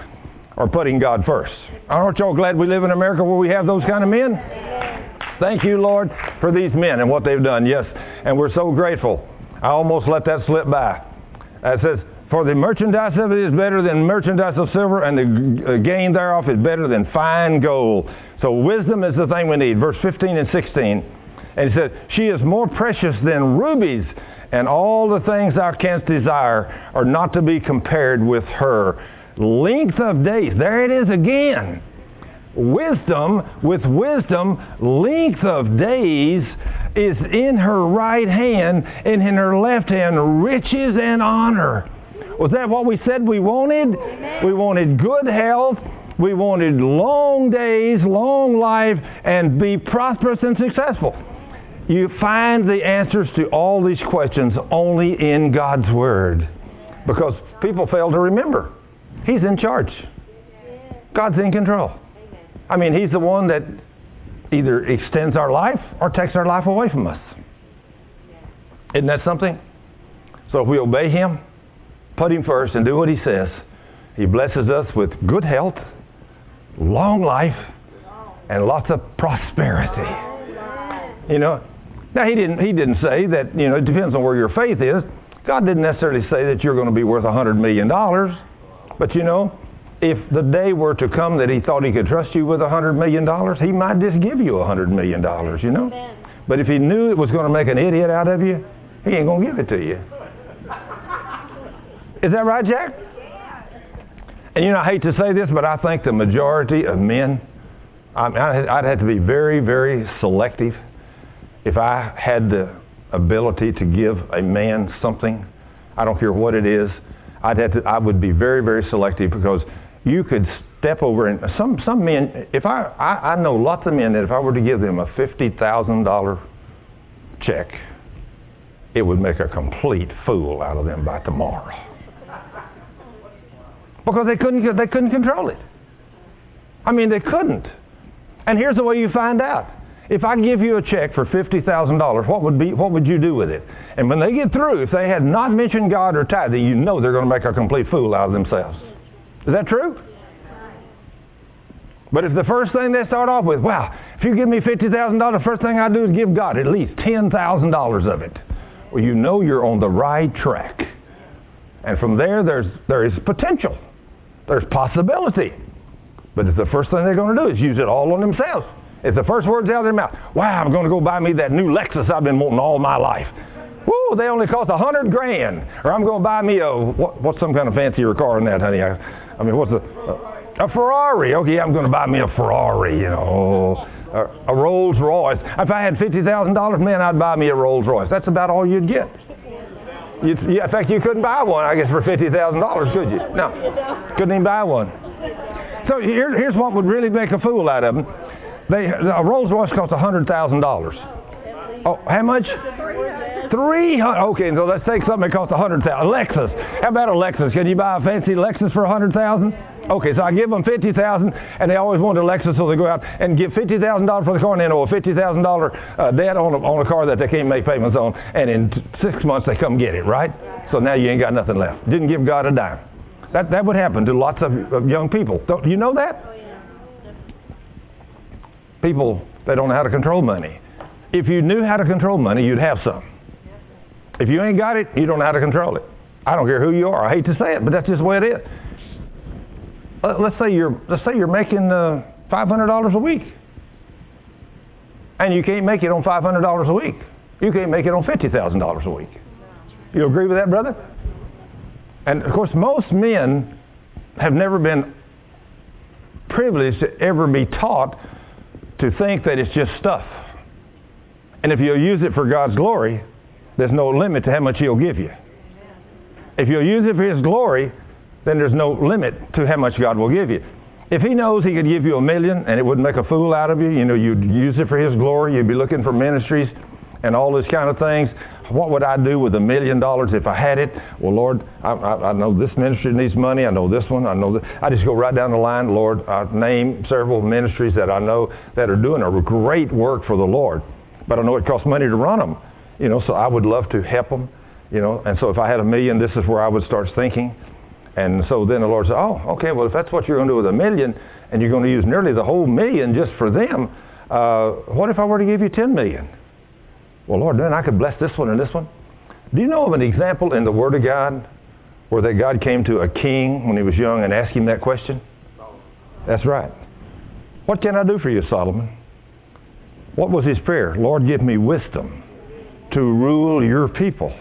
or putting God first? Aren't y'all glad we live in America where we have those kind of men? Thank you, Lord, for these men and what they've done. Yes, and we're so grateful. I almost let that slip by. It says, for the merchandise of it is better than merchandise of silver, and the gain thereof is better than fine gold. So wisdom is the thing we need. Verse 15 and 16. And he said, she is more precious than rubies, and all the things thou canst desire are not to be compared with her. Length of days. There it is again. Wisdom, with wisdom, length of days is in her right hand, and in her left hand riches and honor. Was that what we said we wanted? Amen. We wanted good health. We wanted long days, long life, and be prosperous and successful. You find the answers to all these questions only in God's Word. Because people fail to remember. He's in charge. God's in control. I mean, He's the one that either extends our life or takes our life away from us. Isn't that something? So if we obey Him, put Him first, and do what He says, He blesses us with good health, long life, and lots of prosperity. You know, now He didn't say that, you know, it depends on where your faith is. God didn't necessarily say that you're going to be worth $100 million. But you know, if the day were to come that He thought He could trust you with $100 million, He might just give you $100 million, you know. Amen. But if He knew it was going to make an idiot out of you, He ain't going to give it to you. Is that right, Jack? And you know, I hate to say this, but I think the majority of men, I'd have to be very, very selective if I had the ability to give a man something. I don't care what it is. I would be very, very selective, because you could step over, and some men, if I know lots of men that if I were to give them a $50,000 check, it would make a complete fool out of them by tomorrow. Because they couldn't control it. I mean, they couldn't. And here's the way you find out. If I give you a check for $50,000, what would you do with it? And when they get through, if they had not mentioned God or tithing, you know they're going to make a complete fool out of themselves. Is that true? But if the first thing they start off with, wow, if you give me $50,000, the first thing I do is give God at least $10,000 of it. Well, you know you're on the right track. And from there is potential. There's possibility. But if the first thing they're going to do is use it all on themselves. If the first words out of their mouth, wow, I'm going to go buy me that new Lexus I've been wanting all my life. Woo, they only cost $100,000. Or I'm going to buy me what's some kind of fancier car in that, honey? I mean, what's a Ferrari? Okay, I'm going to buy me a Ferrari, you know, a Rolls Royce. If I had $50,000, man, I'd buy me a Rolls Royce. That's about all you'd get. In fact, you couldn't buy one, I guess, for $50,000, could you? No, couldn't even buy one. So here's what would really make a fool out of them. A Rolls Royce costs $100,000. Oh, how much? 300. Okay, so let's take something that costs $100,000. Lexus. How about a Lexus? Can you buy a fancy Lexus for $100,000? Okay, so I give them $50,000, and they always want a Lexus, so they go out and give $50,000 for the car, and then owe a $50,000 debt on a car that they can't make payments on, and in 6 months they come get it, right? So now you ain't got nothing left. Didn't give God a dime. That would happen to lots of young people. Don't you know that? People, they don't know how to control money. If you knew how to control money, you'd have some. If you ain't got it, you don't know how to control it. I don't care who you are. I hate to say it, but that's just the way it is. Let's say you're making $500 a week, and you can't make it on $500 a week. You can't make it on $50,000 a week. You agree with that, brother? And of course, most men have never been privileged to ever be taught to think that it's just stuff. And if you'll use it for God's glory, there's no limit to how much He'll give you. If you'll use it for His glory, then there's no limit to how much God will give you. If He knows He could give you $1 million and it wouldn't make a fool out of you, you know, you'd use it for His glory, you'd be looking for ministries and all those kind of things. What would I do with $1 million if I had it? Well, Lord, I know this ministry needs money. I know this one. I know this. I just go right down the line. Lord, I name several ministries that I know that are doing a great work for the Lord. But I know it costs money to run them. You know, so I would love to help them. You know, and so if I had $1 million, this is where I would start thinking. And so then the Lord said, oh, okay, well, if that's what you're going to do with $1 million, and you're going to use nearly the whole $1 million just for them, what if I were to give you $10 million? Well, Lord, then I could bless this one and this one. Do you know of an example in the Word of God where that God came to a king when he was young and asked him that question? That's right. What can I do for you, Solomon? What was his prayer? Lord, give me wisdom to rule your people.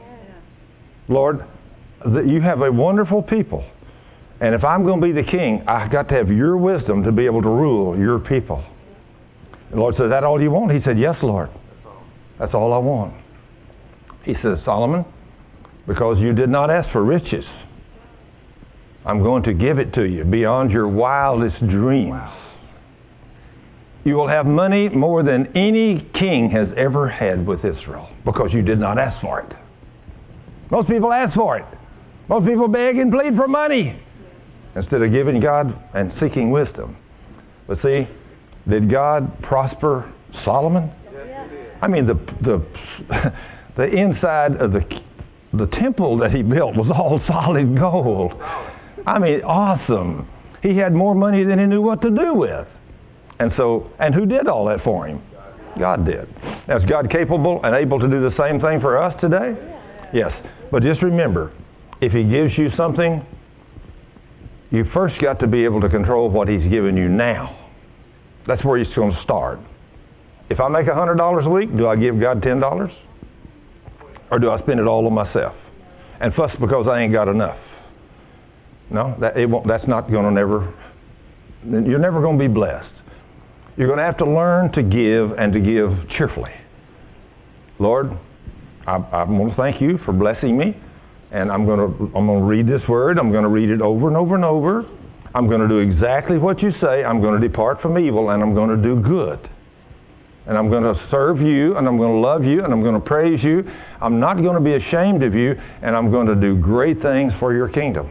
Lord, you have a wonderful people. And if I'm going to be the king, I've got to have your wisdom to be able to rule your people. The Lord said, is that all you want? He said, yes, Lord. That's all I want. He says, Solomon, because you did not ask for riches, I'm going to give it to you beyond your wildest dreams. You will have money more than any king has ever had with Israel because you did not ask for it. Most people ask for it. Most people beg and plead for money instead of giving God and seeking wisdom. But see, did God prosper Solomon? I mean, the inside of the temple that he built was all solid gold. I mean, awesome. He had more money than he knew what to do with. And who did all that for him? God did. Now, is God capable and able to do the same thing for us today? Yes. But just remember, if he gives you something, you first got to be able to control what he's given you now. That's where he's going to start. If I make $100 a week, do I give God $10? Or do I spend it all on myself? And fuss because I ain't got enough? No, that's not going to you're never going to be blessed. You're going to have to learn to give and to give cheerfully. Lord, I want to thank you for blessing me. And I'm going to read this word. I'm going to read it over and over and over. I'm going to do exactly what you say. I'm going to depart from evil, and I'm going to do good. And I'm going to serve you, and I'm going to love you, and I'm going to praise you. I'm not going to be ashamed of you, and I'm going to do great things for your kingdom.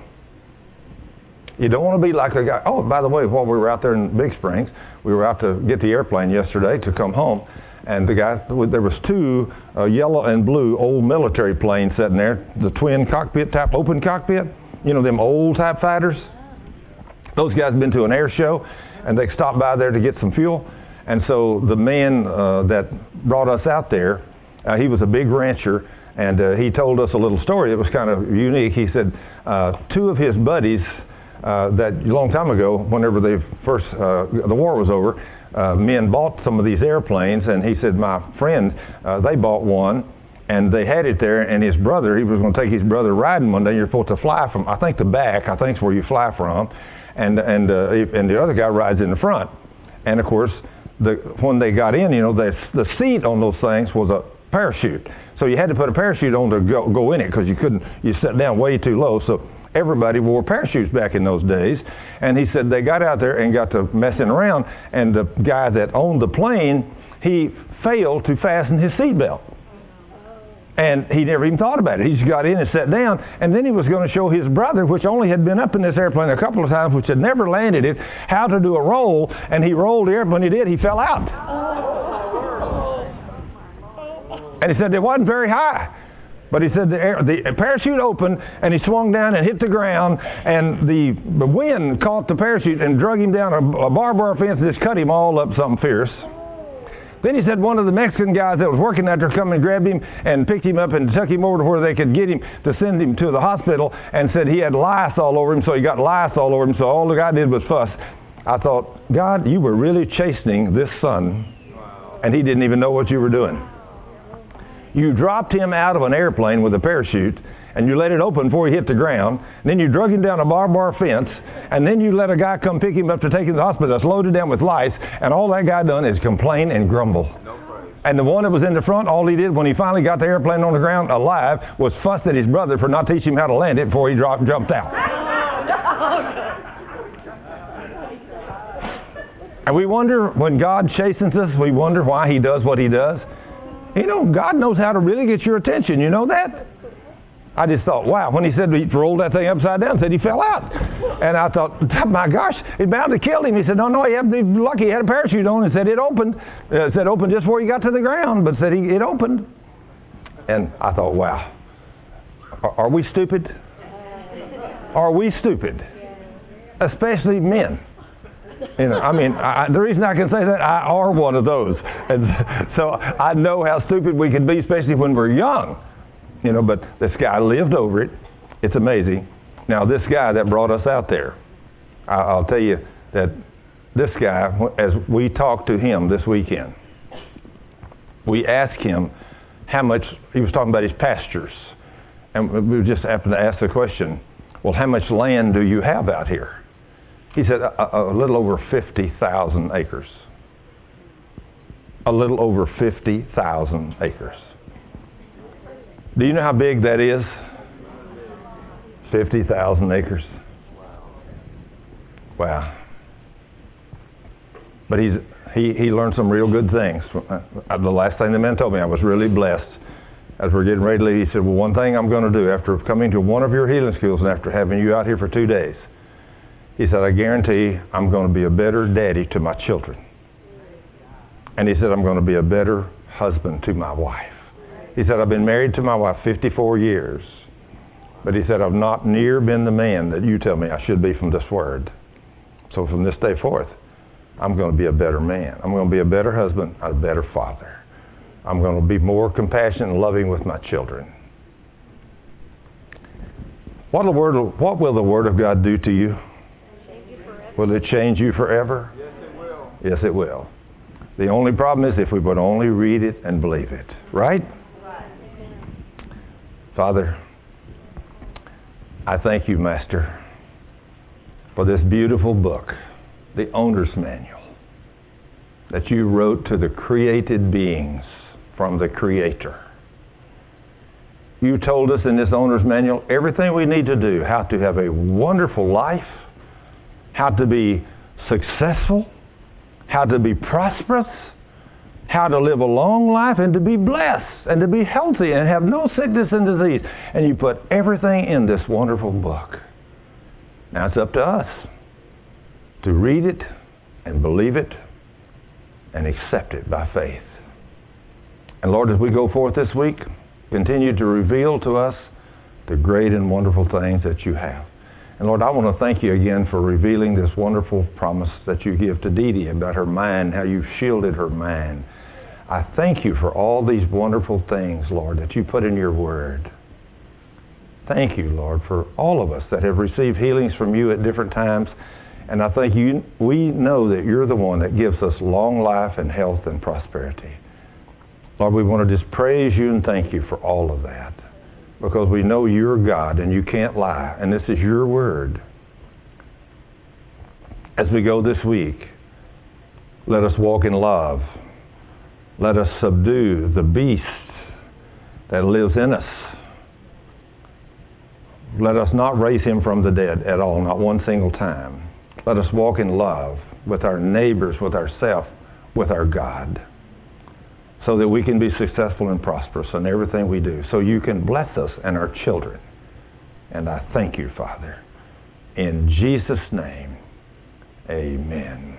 You don't want to be like a guy. Oh, by the way, while we were out there in Big Springs, we were out to get the airplane yesterday to come home. And there was two yellow and blue old military planes sitting there, the twin cockpit type, open cockpit. You know, them old type fighters. Those guys had been to an air show, and they stopped by there to get some fuel. And so the man that brought us out there, he was a big rancher, and he told us a little story that was kind of unique. He said two of his buddies that a long time ago, whenever the war was over, men bought some of these airplanes, and he said, my friend, they bought one, and they had it there, and his brother, he was going to take his brother riding one day. You're supposed to fly from, I think, the back, I think is where you fly from, and the other guy rides in the front. And of course, when they got in, you know, the seat on those things was a parachute. So you had to put a parachute on to go in it, because you sat down way too low. So everybody wore parachutes back in those days. And he said they got out there and got to messing around, and the guy that owned the plane, he failed to fasten his seatbelt. And he never even thought about it. He just got in and sat down, and then he was going to show his brother, which only had been up in this airplane a couple of times, which had never landed it, how to do a roll, and he rolled the airplane. When he did, he fell out. And he said it wasn't very high. But he said the parachute opened, and he swung down and hit the ground, and the wind caught the parachute and drug him down a barbed wire fence and just cut him all up something fierce. Then he said one of the Mexican guys that was working out there come and grabbed him and picked him up and took him over to where they could get him to send him to the hospital, and said he had lice all over him, so he got lice all over him, so all the guy did was fuss. I thought, God, you were really chastening this son, and he didn't even know what you were doing. You dropped him out of an airplane with a parachute, and you let it open before he hit the ground. And then you drug him down a barbed wire fence, and then you let a guy come pick him up to take him to the hospital that's loaded down with lice, and all that guy done is complain and grumble. And the one that was in the front, all he did when he finally got the airplane on the ground alive was fuss at his brother for not teaching him how to land it before he jumped out. And we wonder, when God chastens us, we wonder why he does what he does. You know, God knows how to really get your attention. You know that? I just thought, wow. When he said he rolled that thing upside down, said he fell out. And I thought, my gosh, it bound to kill him. He said, no, he had to be lucky. He had a parachute on, and said it opened. It said open just before he got to the ground, but said it opened. And I thought, wow. Are we stupid? Are we stupid? Especially men. You know, I mean, the reason I can say that, I are one of those. And so I know how stupid we can be, especially when we're young. You know, but this guy lived over it. It's amazing. Now, this guy that brought us out there, I'll tell you that this guy, as we talked to him this weekend, we asked him how much, he was talking about his pastures. And we just happened to ask the question, well, how much land do you have out here? He said a little over 50,000 acres. A little over 50,000 acres. Do you know how big that is? 50,000 acres. Wow. But he learned some real good things. The last thing the man told me, I was really blessed. As we're getting ready to leave, he said, well, one thing I'm going to do after coming to one of your healing schools and after having you out here for 2 days, he said, I guarantee I'm going to be a better daddy to my children. And he said, I'm going to be a better husband to my wife. He said, I've been married to my wife 54 years. But he said, I've not near been the man that you tell me I should be from this word. So from this day forth, I'm going to be a better man. I'm going to be a better husband, a better father. I'm going to be more compassionate and loving with my children. What will the Word of God do to you? Will it change you forever?
Yes, it will.
Yes, it will. The only problem is if we would only read it and believe it. Right? Father, I thank you, Master, for this beautiful book, the Owner's Manual, that you wrote to the created beings from the Creator. You told us in this Owner's Manual everything we need to do, how to have a wonderful life, how to be successful, how to be prosperous, how to live a long life and to be blessed and to be healthy and have no sickness and disease. And you put everything in this wonderful book. Now it's up to us to read it and believe it and accept it by faith. And Lord, as we go forth this week, continue to reveal to us the great and wonderful things that you have. And Lord, I want to thank you again for revealing this wonderful promise that you give to Dee Dee about her mind, how you've shielded her mind. I thank you for all these wonderful things, Lord, that you put in your word. Thank you, Lord, for all of us that have received healings from you at different times. And I thank you, we know that you're the one that gives us long life and health and prosperity. Lord, we want to just praise you and thank you for all of that, because we know you're God and you can't lie, and this is your word. As we go this week, let us walk in love. Let us subdue the beast that lives in us. Let us not raise him from the dead at all, not one single time. Let us walk in love with our neighbors, with ourselves, with our God, so that we can be successful and prosperous in everything we do, so you can bless us and our children. And I thank you, Father. In Jesus' name, amen.